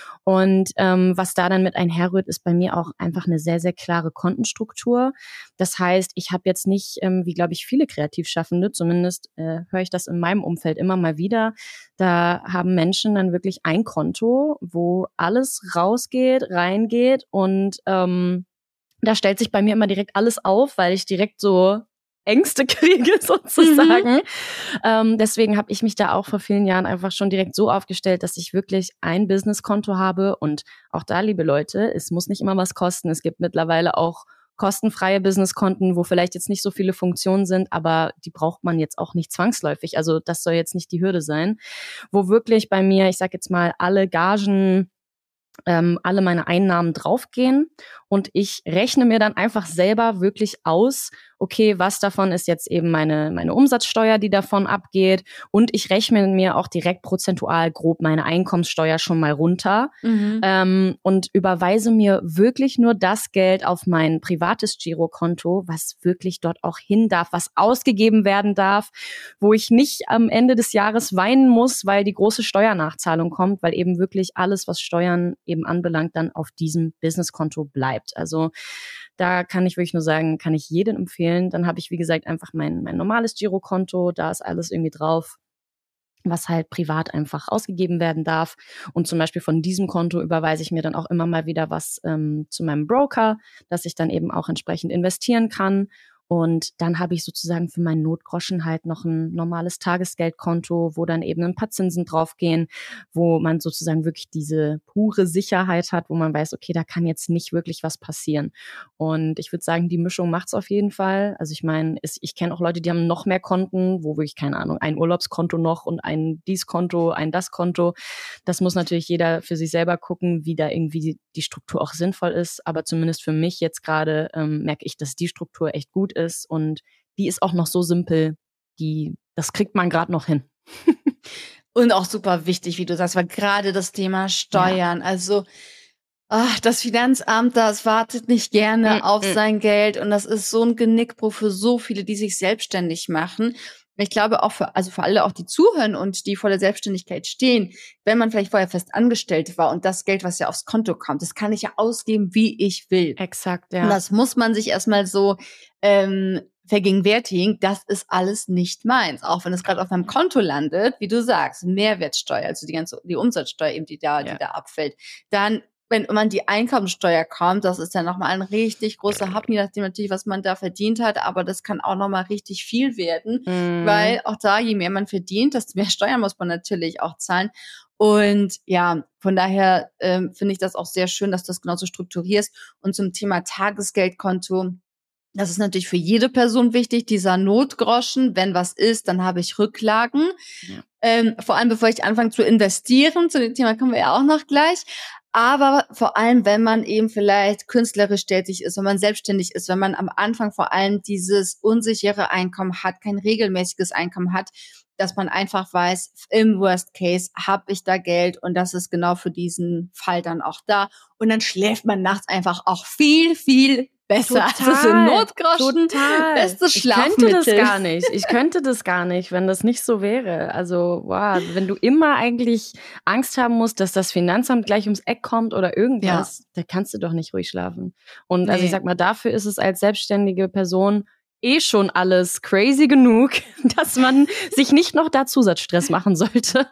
Und ähm, was da dann mit einherrührt, ist bei mir auch einfach eine sehr, sehr klare Kontenstruktur. Das heißt, ich habe jetzt nicht, ähm, wie glaube ich viele Kreativschaffende, zumindest äh, höre ich das in meinem Umfeld immer mal wieder, da haben Menschen dann wirklich ein Konto, wo alles rausgeht, reingeht, und ähm, da stellt sich bei mir immer direkt alles auf, weil ich direkt so Ängste kriege sozusagen. Mhm. Ähm, deswegen habe ich mich da auch vor vielen Jahren einfach schon direkt so aufgestellt, dass ich wirklich ein Businesskonto habe. Und auch da, liebe Leute, es muss nicht immer was kosten. Es gibt mittlerweile auch kostenfreie Businesskonten, wo vielleicht jetzt nicht so viele Funktionen sind, aber die braucht man jetzt auch nicht zwangsläufig. Also das soll jetzt nicht die Hürde sein. Wo wirklich bei mir, ich sag jetzt mal, alle Gagen, ähm, alle meine Einnahmen draufgehen, und ich rechne mir dann einfach selber wirklich aus, okay, was davon ist jetzt eben meine meine Umsatzsteuer, die davon abgeht, und ich rechne mir auch direkt prozentual grob meine Einkommenssteuer schon mal runter, Mhm. ähm, und überweise mir wirklich nur das Geld auf mein privates Girokonto, was wirklich dort auch hin darf, was ausgegeben werden darf, wo ich nicht am Ende des Jahres weinen muss, weil die große Steuernachzahlung kommt, weil eben wirklich alles, was Steuern eben anbelangt, dann auf diesem Businesskonto bleibt. Also da kann ich wirklich nur sagen, kann ich jedem empfehlen. Dann habe ich, wie gesagt, einfach mein, mein normales Girokonto, da ist alles irgendwie drauf, was halt privat einfach ausgegeben werden darf. Und zum Beispiel von diesem Konto überweise ich mir dann auch immer mal wieder was ähm, zu meinem Broker, dass ich dann eben auch entsprechend investieren kann. Und dann habe ich sozusagen für meinen Notgroschen halt noch ein normales Tagesgeldkonto, wo dann eben ein paar Zinsen draufgehen, wo man sozusagen wirklich diese pure Sicherheit hat, wo man weiß, okay, da kann jetzt nicht wirklich was passieren. Und ich würde sagen, die Mischung macht's auf jeden Fall. Also ich meine, ich kenne auch Leute, die haben noch mehr Konten, wo wirklich, keine Ahnung, ein Urlaubskonto noch und ein dies Konto, ein das Konto. Das muss natürlich jeder für sich selber gucken, wie da irgendwie die Struktur auch sinnvoll ist. Aber zumindest für mich jetzt gerade ähm, merke ich, dass die Struktur echt gut ist, und die ist auch noch so simpel, die, das kriegt man gerade noch hin. Und auch super wichtig, wie du sagst, weil gerade das Thema Steuern, ja. also ach, das Finanzamt, das wartet nicht gerne mm, auf mm. sein Geld, und das ist so ein Genickbruch für so viele, die sich selbstständig machen. Ich glaube auch für, also für alle auch, die zuhören und die vor der Selbstständigkeit stehen, wenn man vielleicht vorher fest angestellt war und das Geld, was ja aufs Konto kommt, das kann ich ja ausgeben, wie ich will. Exakt, ja. Und das muss man sich erstmal so ähm, vergegenwärtigen, das ist alles nicht meins. Auch wenn es gerade auf meinem Konto landet, wie du sagst, Mehrwertsteuer, also die ganze, die Umsatzsteuer eben, die da, ja. die da abfällt. Dann, wenn man die Einkommensteuer kommt, das ist dann nochmal ein richtig großer Happen, je nachdem natürlich, was man da verdient hat, aber das kann auch nochmal richtig viel werden, mm. weil auch da, je mehr man verdient, desto mehr Steuern muss man natürlich auch zahlen. Und ja, von daher ähm, finde ich das auch sehr schön, dass du das genauso strukturierst. Und zum Thema Tagesgeldkonto, das ist natürlich für jede Person wichtig, dieser Notgroschen, wenn was ist, dann habe ich Rücklagen. Ja. Ähm, vor allem, bevor ich anfange zu investieren, zu dem Thema kommen wir ja auch noch gleich. Aber vor allem, wenn man eben vielleicht künstlerisch tätig ist, wenn man selbstständig ist, wenn man am Anfang vor allem dieses unsichere Einkommen hat, kein regelmäßiges Einkommen hat, dass man einfach weiß, im Worst Case habe ich da Geld und das ist genau für diesen Fall dann auch da. Und dann schläft man nachts einfach auch viel, viel besser. Total, also so Notgroschen, total. bestes Schlafmittel. Ich könnte das gar nicht. Ich könnte das gar nicht, wenn das nicht so wäre. Also, wow, wenn du immer eigentlich Angst haben musst, dass das Finanzamt gleich ums Eck kommt oder irgendwas, ja. da kannst du doch nicht ruhig schlafen. Und nee. also ich sag mal, dafür ist es als selbstständige Person eh schon alles crazy genug, dass man sich nicht noch da Zusatzstress machen sollte.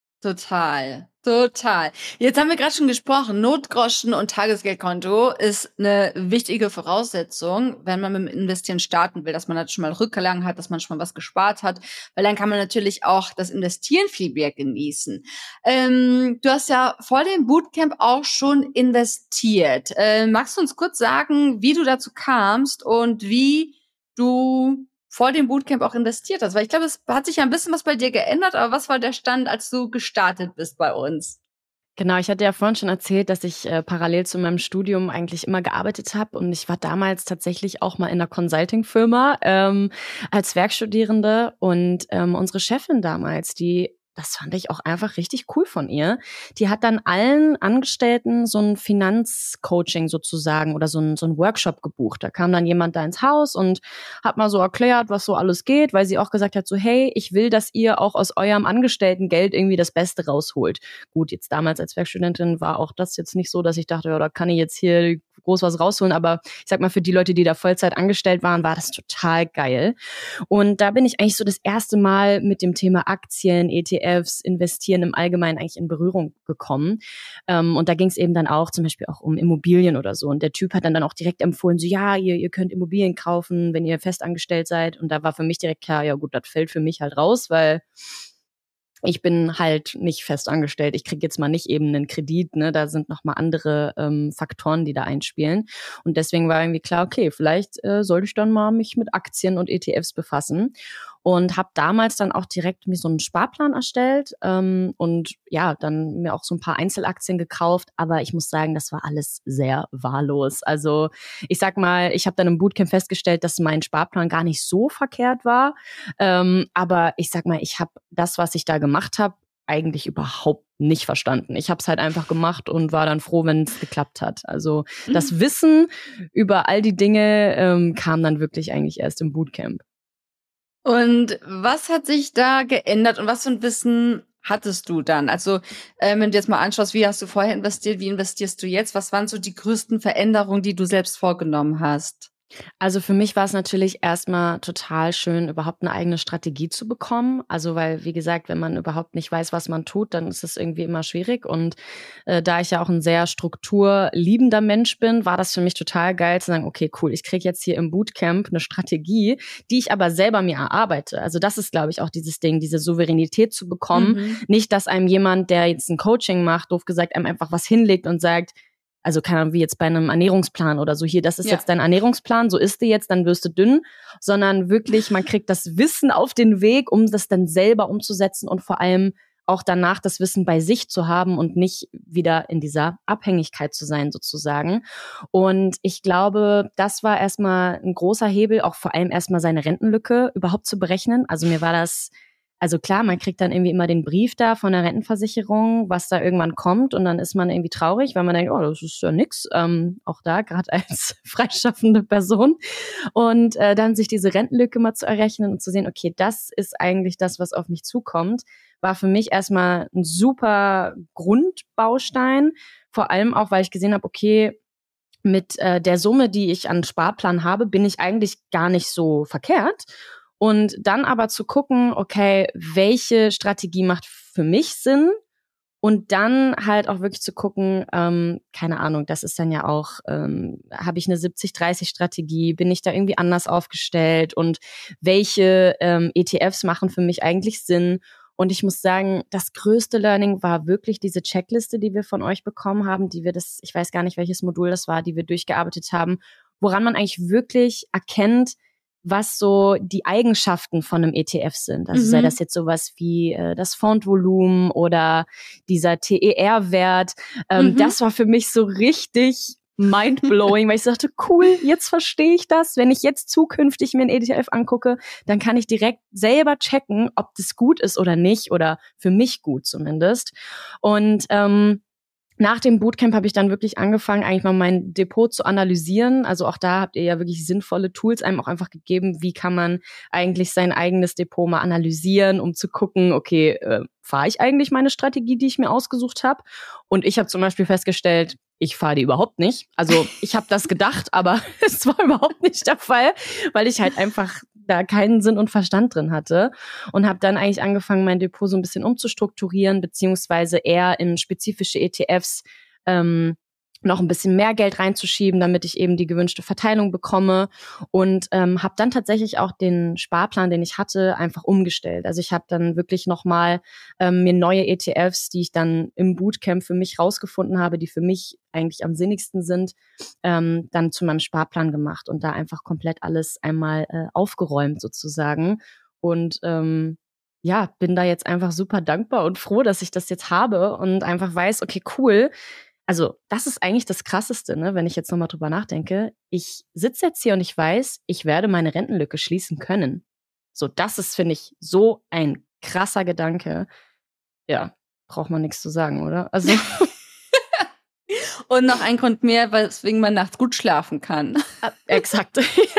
Total, total. Jetzt haben wir gerade schon gesprochen, Notgroschen und Tagesgeldkonto ist eine wichtige Voraussetzung, wenn man mit dem Investieren starten will, dass man halt schon mal Rücklagen hat, dass man schon mal was gespart hat, weil dann kann man natürlich auch das Investieren viel mehr genießen. Ähm, du hast ja vor dem Bootcamp auch schon investiert. Äh, magst du uns kurz sagen, wie du dazu kamst und wie du vor dem Bootcamp auch investiert hast? Weil ich glaube, es hat sich ja ein bisschen was bei dir geändert, aber was war der Stand, als du gestartet bist bei uns? Genau, ich hatte ja vorhin schon erzählt, dass ich äh, parallel zu meinem Studium eigentlich immer gearbeitet habe und ich war damals tatsächlich auch mal in einer Consulting-Firma ähm, als Werkstudierende und ähm, unsere Chefin damals, die das fand ich auch einfach richtig cool von ihr. Die hat dann allen Angestellten so ein Finanzcoaching sozusagen oder so ein, so ein Workshop gebucht. Da kam dann jemand da ins Haus und hat mal so erklärt, was so alles geht, weil sie auch gesagt hat so, hey, ich will, dass ihr auch aus eurem Angestelltengeld irgendwie das Beste rausholt. Gut, jetzt damals als Werkstudentin war auch das jetzt nicht so, dass ich dachte, ja, da kann ich jetzt hier groß was rausholen, aber ich sag mal, für die Leute, die da Vollzeit angestellt waren, war das total geil. Und da bin ich eigentlich so das erste Mal mit dem Thema Aktien, E T Fs, Investieren im Allgemeinen eigentlich in Berührung gekommen. Ähm, und da ging es eben dann auch zum Beispiel auch um Immobilien oder so. Und der Typ hat dann, dann auch direkt empfohlen, so ja, ihr, ihr könnt Immobilien kaufen, wenn ihr festangestellt seid. Und da war für mich direkt klar, ja gut, das fällt für mich halt raus, weil ich bin halt nicht fest angestellt. Ich kriege jetzt mal nicht eben einen Kredit, ne? Da sind noch mal andere ähm, Faktoren, die da einspielen. Und deswegen war irgendwie klar, okay, vielleicht äh, sollte ich dann mal mich mit Aktien und E T Fs befassen. Und habe damals dann auch direkt mir so einen Sparplan erstellt ähm, und ja, dann mir auch so ein paar Einzelaktien gekauft. Aber ich muss sagen, das war alles sehr wahllos. Also ich sag mal, ich habe dann im Bootcamp festgestellt, dass mein Sparplan gar nicht so verkehrt war. Ähm, aber ich sag mal, ich habe das, was ich da gemacht habe, eigentlich überhaupt nicht verstanden. Ich habe es halt einfach gemacht und war dann froh, wenn es geklappt hat. Also das Wissen über all die Dinge ähm, kam dann wirklich eigentlich erst im Bootcamp. Und was hat sich da geändert und was für ein Wissen hattest du dann? Also äh, wenn du jetzt mal anschaust, wie hast du vorher investiert, wie investierst du jetzt? Was waren so die größten Veränderungen, die du selbst vorgenommen hast? Also für mich war es natürlich erstmal total schön, überhaupt eine eigene Strategie zu bekommen. Also weil, wie gesagt, wenn man überhaupt nicht weiß, was man tut, dann ist es irgendwie immer schwierig. Und äh, da ich ja auch ein sehr strukturliebender Mensch bin, war das für mich total geil zu sagen, okay, cool, ich kriege jetzt hier im Bootcamp eine Strategie, die ich aber selber mir erarbeite. Also das ist, glaube ich, auch dieses Ding, diese Souveränität zu bekommen. Mhm. Nicht, dass einem jemand, der jetzt ein Coaching macht, doof gesagt, einem einfach was hinlegt und sagt, also keine Ahnung, wie jetzt bei einem Ernährungsplan oder so, hier, das ist ja. jetzt dein Ernährungsplan, so isst du jetzt, dann wirst du dünn, sondern wirklich, man kriegt das Wissen auf den Weg, um das dann selber umzusetzen und vor allem auch danach das Wissen bei sich zu haben und nicht wieder in dieser Abhängigkeit zu sein sozusagen. Und ich glaube, das war erstmal ein großer Hebel, auch vor allem erstmal seine Rentenlücke überhaupt zu berechnen. Also mir war das Also klar, man kriegt dann irgendwie immer den Brief da von der Rentenversicherung, was da irgendwann kommt und dann ist man irgendwie traurig, weil man denkt, oh, das ist ja nix, ähm, auch da, gerade als freischaffende Person. Und äh, dann sich diese Rentenlücke mal zu errechnen und zu sehen, okay, das ist eigentlich das, was auf mich zukommt, war für mich erstmal ein super Grundbaustein, vor allem auch, weil ich gesehen habe, okay, mit äh, der Summe, die ich an Sparplan habe, bin ich eigentlich gar nicht so verkehrt. Und dann aber zu gucken, okay, welche Strategie macht für mich Sinn? Und dann halt auch wirklich zu gucken, ähm, keine Ahnung, das ist dann ja auch, ähm, habe ich eine siebzig dreißig Strategie, bin ich da irgendwie anders aufgestellt und welche ähm, E T Fs machen für mich eigentlich Sinn? Und ich muss sagen, das größte Learning war wirklich diese Checkliste, die wir von euch bekommen haben, die wir das, ich weiß gar nicht, welches Modul das war, die wir durchgearbeitet haben, woran man eigentlich wirklich erkennt, was so die Eigenschaften von einem E T F sind. Also mhm. sei das jetzt sowas wie äh, das Fondvolumen oder dieser T E R-Wert. Ähm, mhm. Das war für mich so richtig mindblowing, weil ich sagte, cool, jetzt verstehe ich das. Wenn ich jetzt zukünftig mir einen E T F angucke, dann kann ich direkt selber checken, ob das gut ist oder nicht oder für mich gut zumindest. Und ähm, nach dem Bootcamp habe ich dann wirklich angefangen, eigentlich mal mein Depot zu analysieren. Also auch da habt ihr ja wirklich sinnvolle Tools einem auch einfach gegeben. Wie kann man eigentlich sein eigenes Depot mal analysieren, um zu gucken, okay, äh, fahre ich eigentlich meine Strategie, die ich mir ausgesucht habe? Und ich habe zum Beispiel festgestellt, ich fahre die überhaupt nicht. Also ich habe das gedacht, aber es war überhaupt nicht der Fall, weil ich halt einfach da keinen Sinn und Verstand drin hatte und habe dann eigentlich angefangen, mein Depot so ein bisschen umzustrukturieren, beziehungsweise eher in spezifische E T Fs ähm, noch ein bisschen mehr Geld reinzuschieben, damit ich eben die gewünschte Verteilung bekomme und ähm, habe dann tatsächlich auch den Sparplan, den ich hatte, einfach umgestellt. Also ich habe dann wirklich nochmal ähm, mir neue E T Fs, die ich dann im Bootcamp für mich rausgefunden habe, die für mich eigentlich am sinnigsten sind, ähm, dann zu meinem Sparplan gemacht und da einfach komplett alles einmal äh, aufgeräumt sozusagen und ähm, ja, bin da jetzt einfach super dankbar und froh, dass ich das jetzt habe und einfach weiß, okay, cool. Also das ist eigentlich das Krasseste, ne, wenn ich jetzt nochmal drüber nachdenke. Ich sitze jetzt hier und ich weiß, ich werde meine Rentenlücke schließen können. So, das ist, finde ich, so ein krasser Gedanke. Ja, braucht man nichts zu sagen, oder? Also und noch ein Grund mehr, weswegen man nachts gut schlafen kann. Exakt.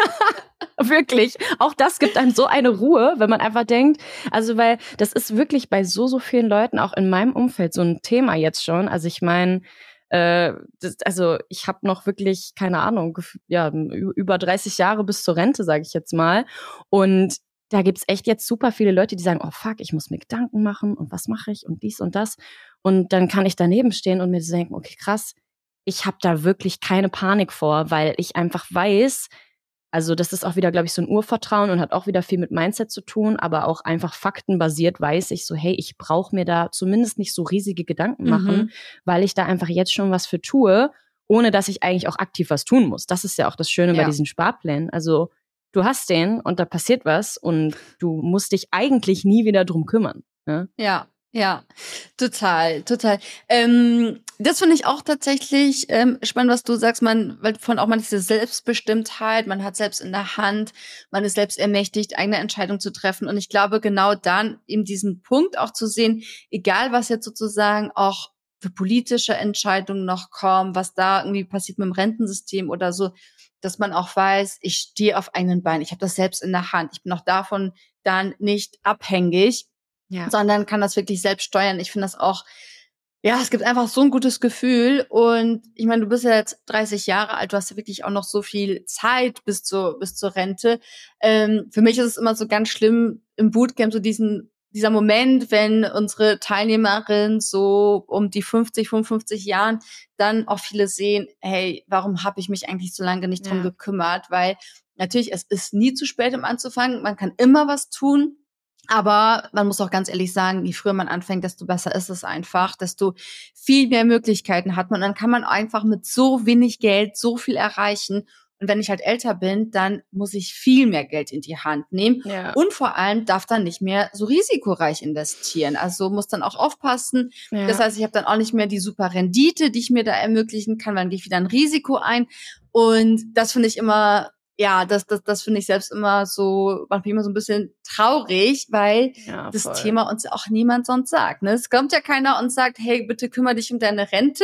Ja, wirklich. Auch das gibt einem so eine Ruhe, wenn man einfach denkt, also weil das ist wirklich bei so, so vielen Leuten, auch in meinem Umfeld, so ein Thema jetzt schon. Also ich meine, äh, das, also ich habe noch wirklich, keine Ahnung, ja, über dreißig Jahre bis zur Rente, sage ich jetzt mal. Und da gibt's echt jetzt super viele Leute, die sagen, oh fuck, ich muss mir Gedanken machen und was mache ich und dies und das. Und dann kann ich daneben stehen und mir denken, okay, krass, ich habe da wirklich keine Panik vor, weil ich einfach weiß, also das ist auch wieder, glaube ich, so ein Urvertrauen und hat auch wieder viel mit Mindset zu tun, aber auch einfach faktenbasiert weiß ich so, hey, ich brauche mir da zumindest nicht so riesige Gedanken machen, mhm. weil ich da einfach jetzt schon was für tue, ohne dass ich eigentlich auch aktiv was tun muss. Das ist ja auch das Schöne ja. bei diesen Sparplänen. Also du hast den und da passiert was und du musst dich eigentlich nie wieder drum kümmern. Ne? Ja. Ja, total, total. Ähm, das finde ich auch tatsächlich ähm, spannend, was du sagst, man, weil von auch man diese Selbstbestimmtheit, man hat selbst in der Hand, man ist selbst ermächtigt, eigene Entscheidungen zu treffen. Und ich glaube, genau dann eben diesen Punkt auch zu sehen, egal was jetzt sozusagen auch für politische Entscheidungen noch kommen, was da irgendwie passiert mit dem Rentensystem oder so, dass man auch weiß, ich stehe auf eigenen Beinen, ich habe das selbst in der Hand, ich bin auch davon dann nicht abhängig. Ja. Sondern kann das wirklich selbst steuern. Ich finde das auch, ja, es gibt einfach so ein gutes Gefühl. Und ich meine, du bist ja jetzt dreißig Jahre alt, du hast ja wirklich auch noch so viel Zeit bis zur, bis zur Rente. Ähm, für mich ist es immer so ganz schlimm im Bootcamp, so diesen, dieser Moment, wenn unsere Teilnehmerinnen so um die fünfzig, fünfundfünfzig Jahren dann auch viele sehen, hey, warum habe ich mich eigentlich so lange nicht drum ja. gekümmert? Weil natürlich, es ist nie zu spät, um anzufangen. Man kann immer was tun. Aber man muss auch ganz ehrlich sagen, je früher man anfängt, desto besser ist es einfach, desto viel mehr Möglichkeiten hat man. Und dann kann man einfach mit so wenig Geld so viel erreichen. Und wenn ich halt älter bin, dann muss ich viel mehr Geld in die Hand nehmen. Ja. Und vor allem darf dann nicht mehr so risikoreich investieren. Also muss dann auch aufpassen. Ja. Das heißt, ich habe dann auch nicht mehr die super Rendite, die ich mir da ermöglichen kann, weil dann gehe ich wieder ein Risiko ein. Und das finde ich immer... Ja, das, das, das finde ich selbst immer so, macht mich immer so ein bisschen traurig, weil ja, das Thema uns auch niemand sonst sagt. Ne? Es kommt ja keiner und sagt, hey, bitte kümmere dich um deine Rente.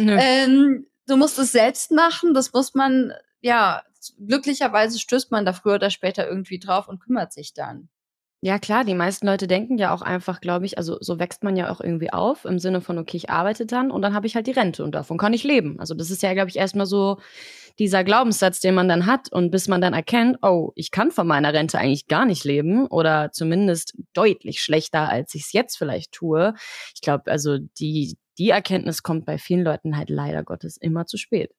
Ähm, du musst es selbst machen. Das muss man, ja, glücklicherweise stößt man da früher oder später irgendwie drauf und kümmert sich dann. Ja, klar, die meisten Leute denken ja auch einfach, glaube ich, also so wächst man ja auch irgendwie auf, im Sinne von, okay, ich arbeite dann und dann habe ich halt die Rente und davon kann ich leben. Also das ist ja, glaube ich, erstmal so dieser Glaubenssatz, den man dann hat und bis man dann erkennt, oh, ich kann von meiner Rente eigentlich gar nicht leben oder zumindest deutlich schlechter, als ich es jetzt vielleicht tue. Ich glaube, also die, die Erkenntnis kommt bei vielen Leuten halt leider Gottes immer zu spät.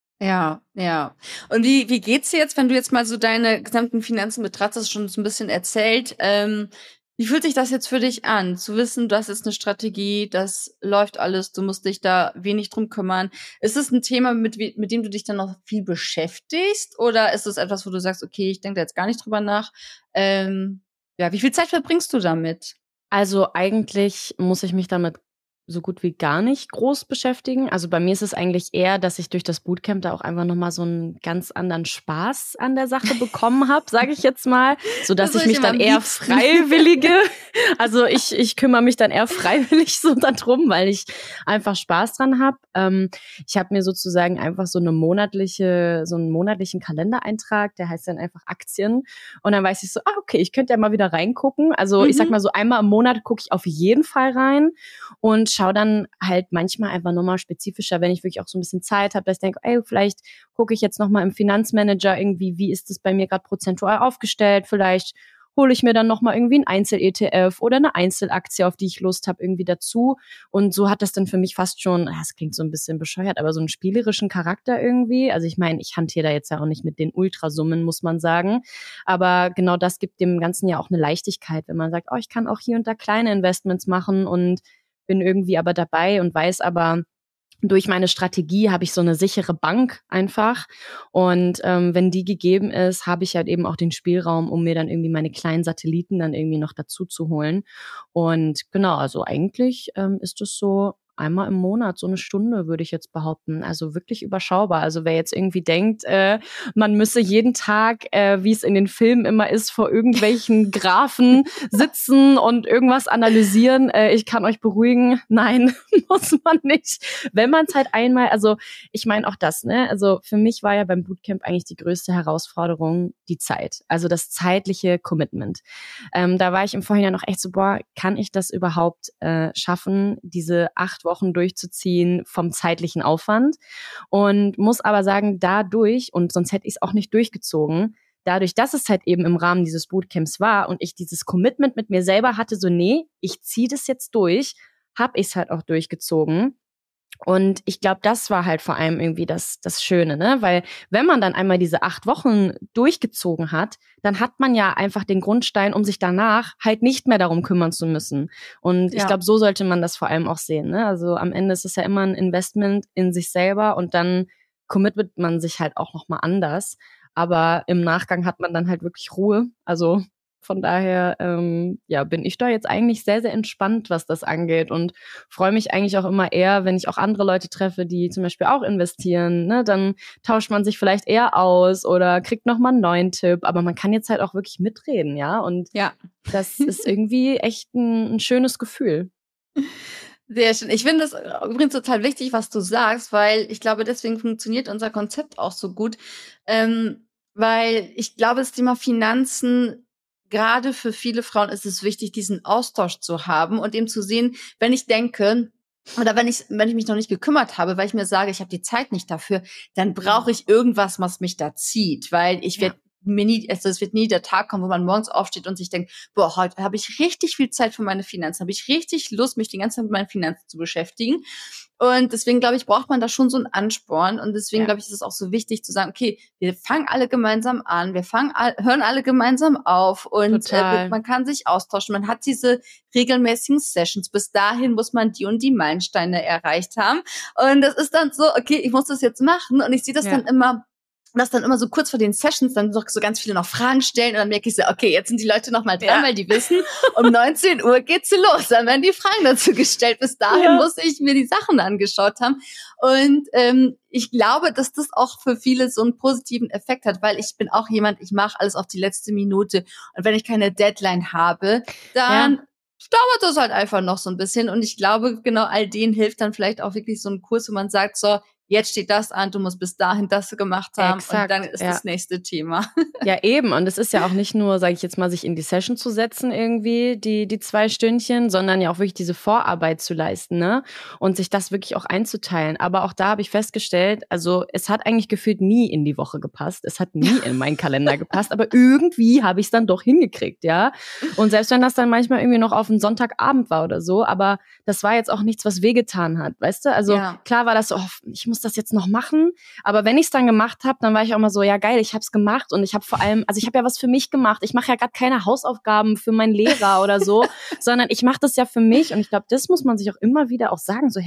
Ja, ja. Und wie wie geht's dir jetzt, wenn du jetzt mal so deine gesamten Finanzen betrachtest, hast schon so ein bisschen erzählt, ähm, wie fühlt sich das jetzt für dich an, zu wissen, du hast jetzt eine Strategie, das läuft alles, du musst dich da wenig drum kümmern. Ist es ein Thema, mit mit dem du dich dann noch viel beschäftigst, oder ist es etwas, wo du sagst, okay, ich denke da jetzt gar nicht drüber nach? Ähm, ja, wie viel Zeit verbringst du damit? Also eigentlich muss ich mich damit so gut wie gar nicht groß beschäftigen. Also bei mir ist es eigentlich eher, dass ich durch das Bootcamp da auch einfach nochmal so einen ganz anderen Spaß an der Sache bekommen habe, sage ich jetzt mal, so dass ich mich dann eher freiwillige, also ich ich kümmere mich dann eher freiwillig so darum, weil ich einfach Spaß dran habe. Ähm, ich habe mir sozusagen einfach so eine monatliche, so einen monatlichen Kalendereintrag, der heißt dann einfach Aktien, und dann weiß ich so, ah okay, ich könnte ja mal wieder reingucken. Also mhm. ich sag mal so einmal im Monat gucke ich auf jeden Fall rein und schaue dann halt manchmal einfach nochmal spezifischer, wenn ich wirklich auch so ein bisschen Zeit habe, dass ich denke, ey, vielleicht gucke ich jetzt nochmal im Finanzmanager irgendwie, wie ist das bei mir gerade prozentual aufgestellt, vielleicht hole ich mir dann nochmal irgendwie ein Einzel-E T F oder eine Einzelaktie, auf die ich Lust habe, irgendwie dazu. Und so hat das dann für mich fast schon, das klingt so ein bisschen bescheuert, aber so einen spielerischen Charakter irgendwie. Also ich meine, ich hantiere da jetzt ja auch nicht mit den Ultrasummen, muss man sagen. Aber genau das gibt dem Ganzen ja auch eine Leichtigkeit, wenn man sagt, oh, ich kann auch hier und da kleine Investments machen und bin irgendwie aber dabei und weiß aber, durch meine Strategie habe ich so eine sichere Bank einfach, und ähm, wenn die gegeben ist, habe ich halt eben auch den Spielraum, um mir dann irgendwie meine kleinen Satelliten dann irgendwie noch dazu zu holen. Und genau, also eigentlich ähm, ist es so einmal im Monat, so eine Stunde, würde ich jetzt behaupten. Also wirklich überschaubar. Also wer jetzt irgendwie denkt, äh, man müsse jeden Tag, äh, wie es in den Filmen immer ist, vor irgendwelchen Graphen sitzen und irgendwas analysieren, äh, ich kann euch beruhigen, nein, muss man nicht. Wenn man es halt einmal, also ich meine auch das, ne? Also für mich war ja beim Bootcamp eigentlich die größte Herausforderung die Zeit, also das zeitliche Commitment. Ähm, da war ich im Vorhinein noch echt so, boah, kann ich das überhaupt äh, schaffen, diese acht Wochen durchzuziehen vom zeitlichen Aufwand, und muss aber sagen, dadurch, und sonst hätte ich es auch nicht durchgezogen, dadurch, dass es halt eben im Rahmen dieses Bootcamps war und ich dieses Commitment mit mir selber hatte, so nee, ich ziehe das jetzt durch, habe ich es halt auch durchgezogen. Und ich glaube, das war halt vor allem irgendwie das, das Schöne, ne? Weil wenn man dann einmal diese acht Wochen durchgezogen hat, dann hat man ja einfach den Grundstein, um sich danach halt nicht mehr darum kümmern zu müssen. Und ja. ich glaube, so sollte man das vor allem auch sehen, ne? Also am Ende ist es ja immer ein Investment in sich selber, und dann committet man sich halt auch nochmal anders. Aber im Nachgang hat man dann halt wirklich Ruhe. Also von daher, ähm, ja, bin ich da jetzt eigentlich sehr, sehr entspannt, was das angeht, und freue mich eigentlich auch immer eher, wenn ich auch andere Leute treffe, die zum Beispiel auch investieren, ne, dann tauscht man sich vielleicht eher aus oder kriegt nochmal einen neuen Tipp, aber man kann jetzt halt auch wirklich mitreden, ja, und ja. Das ist irgendwie echt ein, ein schönes Gefühl. Sehr schön. Ich finde es übrigens total wichtig, was du sagst, weil ich glaube, deswegen funktioniert unser Konzept auch so gut, ähm, weil ich glaube, das Thema Finanzen, gerade für viele Frauen ist es wichtig, diesen Austausch zu haben und eben zu sehen, wenn ich denke, oder wenn ich, wenn ich mich noch nicht gekümmert habe, weil ich mir sage, ich habe die Zeit nicht dafür, dann brauche ich irgendwas, was mich da zieht, weil ich ja. werde mir nie, also es wird nie der Tag kommen, wo man morgens aufsteht und sich denkt, boah, heute habe ich richtig viel Zeit für meine Finanzen, habe ich richtig Lust, mich die ganze Zeit mit meinen Finanzen zu beschäftigen. Und deswegen, glaube ich, braucht man da schon so einen Ansporn. Und deswegen, ja. glaube ich, ist es auch so wichtig zu sagen, okay, wir fangen alle gemeinsam an, wir fangen all, hören alle gemeinsam auf, und äh, man kann sich austauschen. Man hat diese regelmäßigen Sessions. Bis dahin muss man die und die Meilensteine erreicht haben. Und das ist dann so, okay, ich muss das jetzt machen. Und ich sehe das ja. dann immer, dass dann immer so kurz vor den Sessions dann so, so ganz viele noch Fragen stellen, und dann merke ich so, okay, jetzt sind die Leute noch mal dran, ja. weil die wissen, um neunzehn Uhr geht's los, dann werden die Fragen dazu gestellt. Bis dahin ja. muss ich mir die Sachen angeschaut haben, und ähm, ich glaube, dass das auch für viele so einen positiven Effekt hat, weil ich bin auch jemand, ich mache alles auf die letzte Minute, und wenn ich keine Deadline habe, dann ja. dauert das halt einfach noch so ein bisschen, und ich glaube, genau all denen hilft dann vielleicht auch wirklich so ein Kurs, wo man sagt, so, jetzt steht das an, du musst bis dahin das gemacht haben. Exakt, und dann ist ja. das nächste Thema. Ja, eben. Und es ist ja auch nicht nur, sage ich jetzt mal, sich in die Session zu setzen irgendwie, die die zwei Stündchen, sondern ja auch wirklich diese Vorarbeit zu leisten, ne? Und sich das wirklich auch einzuteilen. Aber auch da habe ich festgestellt, also es hat eigentlich gefühlt nie in die Woche gepasst. Es hat nie in meinen Kalender gepasst. Aber irgendwie habe ich es dann doch hingekriegt, ja? Und selbst wenn das dann manchmal irgendwie noch auf einen Sonntagabend war oder so, aber das war jetzt auch nichts, was wehgetan hat, weißt du? Also ja. klar war das so, oh, ich muss das jetzt noch machen, aber wenn ich es dann gemacht habe, dann war ich auch mal so, ja geil, ich habe es gemacht, und ich habe vor allem, also ich habe ja was für mich gemacht, ich mache ja gerade keine Hausaufgaben für meinen Lehrer oder so, sondern ich mache das ja für mich, und ich glaube, das muss man sich auch immer wieder auch sagen, so hey,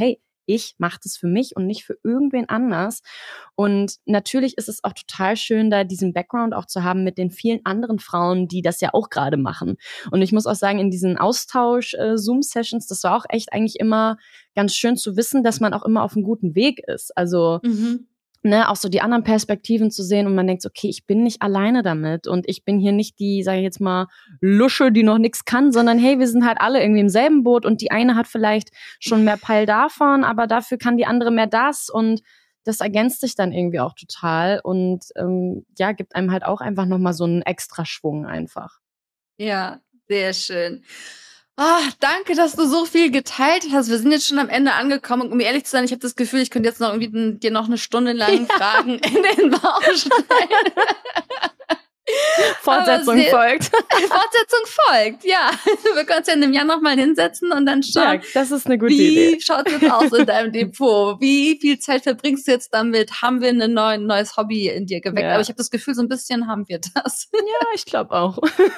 ich mache das für mich und nicht für irgendwen anders. Und natürlich ist es auch total schön, da diesen Background auch zu haben mit den vielen anderen Frauen, die das ja auch gerade machen. Und ich muss auch sagen, in diesen Austausch-Zoom-Sessions, das war auch echt eigentlich immer ganz schön zu wissen, dass man auch immer auf einem guten Weg ist. Also Mhm. Ne, auch so die anderen Perspektiven zu sehen und man denkt, okay, ich bin nicht alleine damit und ich bin hier nicht die, sage ich jetzt mal, Lusche, die noch nichts kann, sondern hey, wir sind halt alle irgendwie im selben Boot und die eine hat vielleicht schon mehr Peil davon, aber dafür kann die andere mehr das und das ergänzt sich dann irgendwie auch total und ähm, ja, gibt einem halt auch einfach nochmal so einen extra Schwung einfach. Ja, sehr schön. Ah, danke, dass du so viel geteilt hast. Wir sind jetzt schon am Ende angekommen. Und um ehrlich zu sein, ich habe das Gefühl, ich könnte jetzt noch irgendwie dir noch eine Stunde lang ja. Fragen in den Bauch stellen. Fortsetzung sehr, folgt. Fortsetzung folgt, ja. Wir können uns ja in einem Jahr nochmal hinsetzen und dann schauen, ja, das ist eine gute wie Idee. schaut es aus in deinem Depot? Wie viel Zeit verbringst du jetzt damit? Haben wir ein neu, neues Hobby in dir geweckt? Ja. Aber ich habe das Gefühl, so ein bisschen haben wir das. Ja, ich glaube auch.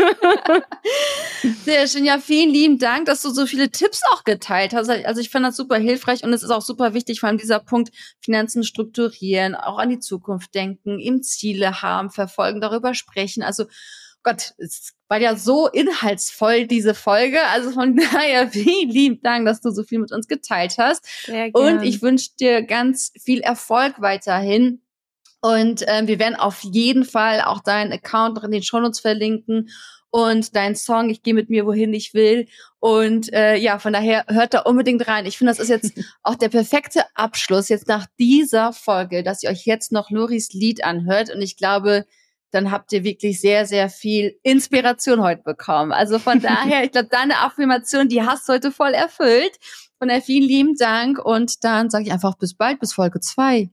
Sehr schön. Ja, vielen lieben Dank, dass du so viele Tipps auch geteilt hast. Also ich fand das super hilfreich und es ist auch super wichtig, vor allem dieser Punkt, Finanzen strukturieren, auch an die Zukunft denken, eben Ziele haben, verfolgen, darüber sprechen. Also Gott, es war ja so inhaltsvoll, diese Folge. Also von daher vielen lieben Dank, dass du so viel mit uns geteilt hast. Sehr gern. Und ich wünsche dir ganz viel Erfolg weiterhin. Und äh, wir werden auf jeden Fall auch deinen Account noch in den Shownotes verlinken und deinen Song Ich gehe mit mir, wohin ich will. Und äh, ja, von daher hört da unbedingt rein. Ich finde, das ist jetzt auch der perfekte Abschluss jetzt nach dieser Folge, dass ihr euch jetzt noch Loris Lied anhört. Und ich glaube, dann habt ihr wirklich sehr, sehr viel Inspiration heute bekommen. Also von daher, ich glaube, deine Affirmation, die hast du heute voll erfüllt. Von daher vielen lieben Dank und dann sage ich einfach bis bald, bis Folge zwei.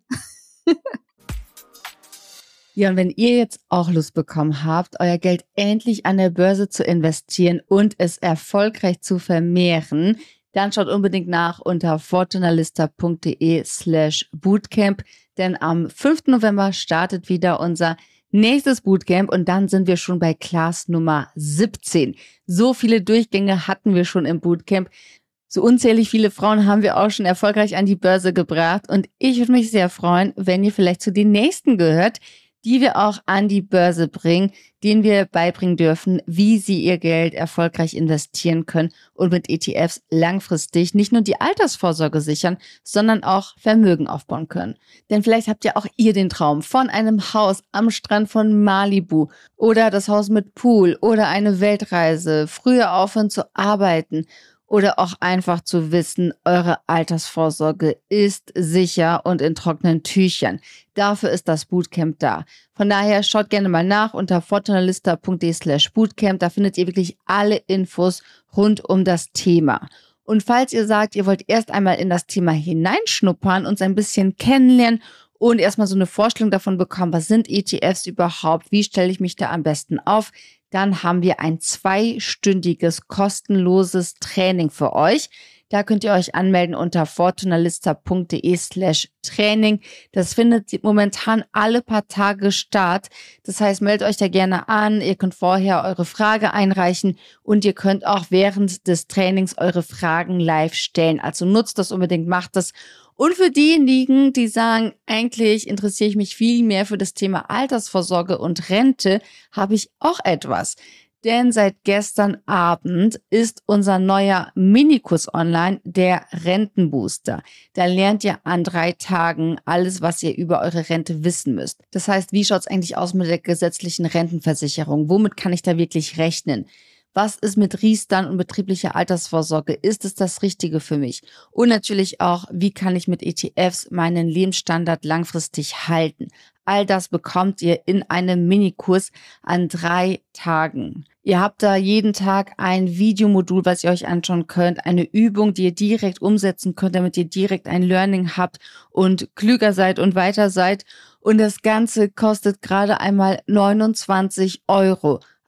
Ja, und wenn ihr jetzt auch Lust bekommen habt, euer Geld endlich an der Börse zu investieren und es erfolgreich zu vermehren, dann schaut unbedingt nach unter fortunalista.de slash bootcamp, denn am fünften November startet wieder unser nächstes Bootcamp und dann sind wir schon bei Class Nummer siebzehn. So viele Durchgänge hatten wir schon im Bootcamp. So unzählig viele Frauen haben wir auch schon erfolgreich an die Börse gebracht und ich würde mich sehr freuen, wenn ihr vielleicht zu den nächsten gehört, die wir auch an die Börse bringen, denen wir beibringen dürfen, wie sie ihr Geld erfolgreich investieren können und mit E T Fs langfristig nicht nur die Altersvorsorge sichern, sondern auch Vermögen aufbauen können. Denn vielleicht habt ihr auch ihr den Traum von einem Haus am Strand von Malibu oder das Haus mit Pool oder eine Weltreise, früher aufhören zu arbeiten oder auch einfach zu wissen, eure Altersvorsorge ist sicher und in trockenen Tüchern. Dafür ist das Bootcamp da. Von daher schaut gerne mal nach unter fortunalista.de slash bootcamp. Da findet ihr wirklich alle Infos rund um das Thema. Und falls ihr sagt, ihr wollt erst einmal in das Thema hineinschnuppern, uns ein bisschen kennenlernen und erstmal so eine Vorstellung davon bekommen, was sind E T Fs überhaupt, wie stelle ich mich da am besten auf, dann haben wir ein zweistündiges kostenloses Training für euch. Da könnt ihr euch anmelden unter fortunalista.de slash Training. Das findet momentan alle paar Tage statt. Das heißt, meldet euch da gerne an. Ihr könnt vorher eure Frage einreichen und ihr könnt auch während des Trainings eure Fragen live stellen. Also nutzt das unbedingt, macht das. Und für diejenigen, die sagen, eigentlich interessiere ich mich viel mehr für das Thema Altersvorsorge und Rente, habe ich auch etwas. Denn seit gestern Abend ist unser neuer Minikurs online, der Rentenbooster. Da lernt ihr an drei Tagen alles, was ihr über eure Rente wissen müsst. Das heißt, wie schaut es eigentlich aus mit der gesetzlichen Rentenversicherung? Womit kann ich da wirklich rechnen? Was ist mit Riester und betrieblicher Altersvorsorge? Ist es das Richtige für mich? Und natürlich auch, wie kann ich mit E T Fs meinen Lebensstandard langfristig halten? All das bekommt ihr in einem Minikurs an drei Tagen. Ihr habt da jeden Tag ein Videomodul, was ihr euch anschauen könnt, eine Übung, die ihr direkt umsetzen könnt, damit ihr direkt ein Learning habt und klüger seid und weiter seid. Und das Ganze kostet gerade einmal neunundzwanzig Euro.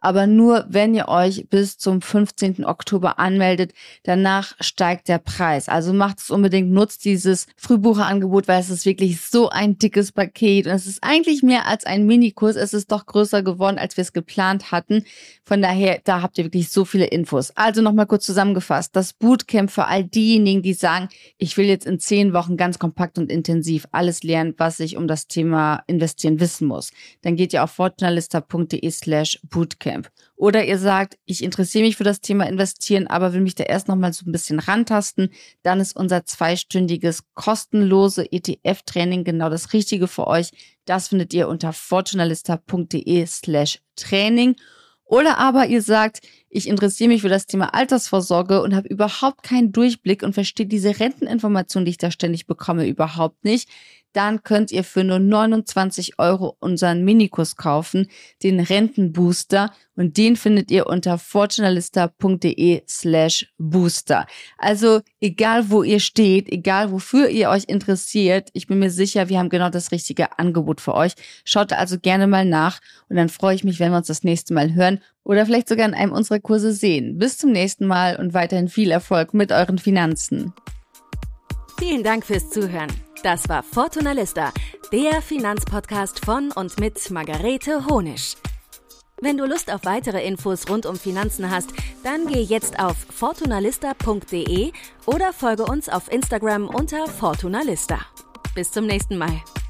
aber nur, wenn ihr euch bis zum fünfzehnten Oktober anmeldet. Danach steigt der Preis. Also macht es unbedingt, nutzt dieses Frühbucherangebot, weil es ist wirklich so ein dickes Paket und es ist eigentlich mehr als ein Minikurs. Es ist doch größer geworden, als wir es geplant hatten. Von daher, da habt ihr wirklich so viele Infos. Also nochmal kurz zusammengefasst. Das Bootcamp für all diejenigen, die sagen, ich will jetzt in zehn Wochen ganz kompakt und intensiv alles lernen, was ich um das Thema Investieren wissen muss. Dann geht ihr auf fortunalista.de slash bootcamp. Oder ihr sagt, ich interessiere mich für das Thema Investieren, aber will mich da erst nochmal so ein bisschen rantasten. Dann ist unser zweistündiges kostenlose E T F-Training genau das Richtige für euch. Das findet ihr unter fortunalista.de slash Training. Oder aber ihr sagt, ich interessiere mich für das Thema Altersvorsorge und habe überhaupt keinen Durchblick und verstehe diese Renteninformationen, die ich da ständig bekomme, überhaupt nicht. Dann könnt ihr für nur neunundzwanzig Euro unseren Minikurs kaufen, den Rentenbooster. Und den findet ihr unter fortunalista.de slash booster. Also egal, wo ihr steht, egal, wofür ihr euch interessiert, ich bin mir sicher, wir haben genau das richtige Angebot für euch. Schaut also gerne mal nach und dann freue ich mich, wenn wir uns das nächste Mal hören oder vielleicht sogar in einem unserer Kurse sehen. Bis zum nächsten Mal und weiterhin viel Erfolg mit euren Finanzen. Vielen Dank fürs Zuhören. Das war Fortuna Lista, der Finanzpodcast von und mit Margarete Honisch. Wenn du Lust auf weitere Infos rund um Finanzen hast, dann geh jetzt auf fortunalista punkt de oder folge uns auf Instagram unter Fortunalista. Bis zum nächsten Mal.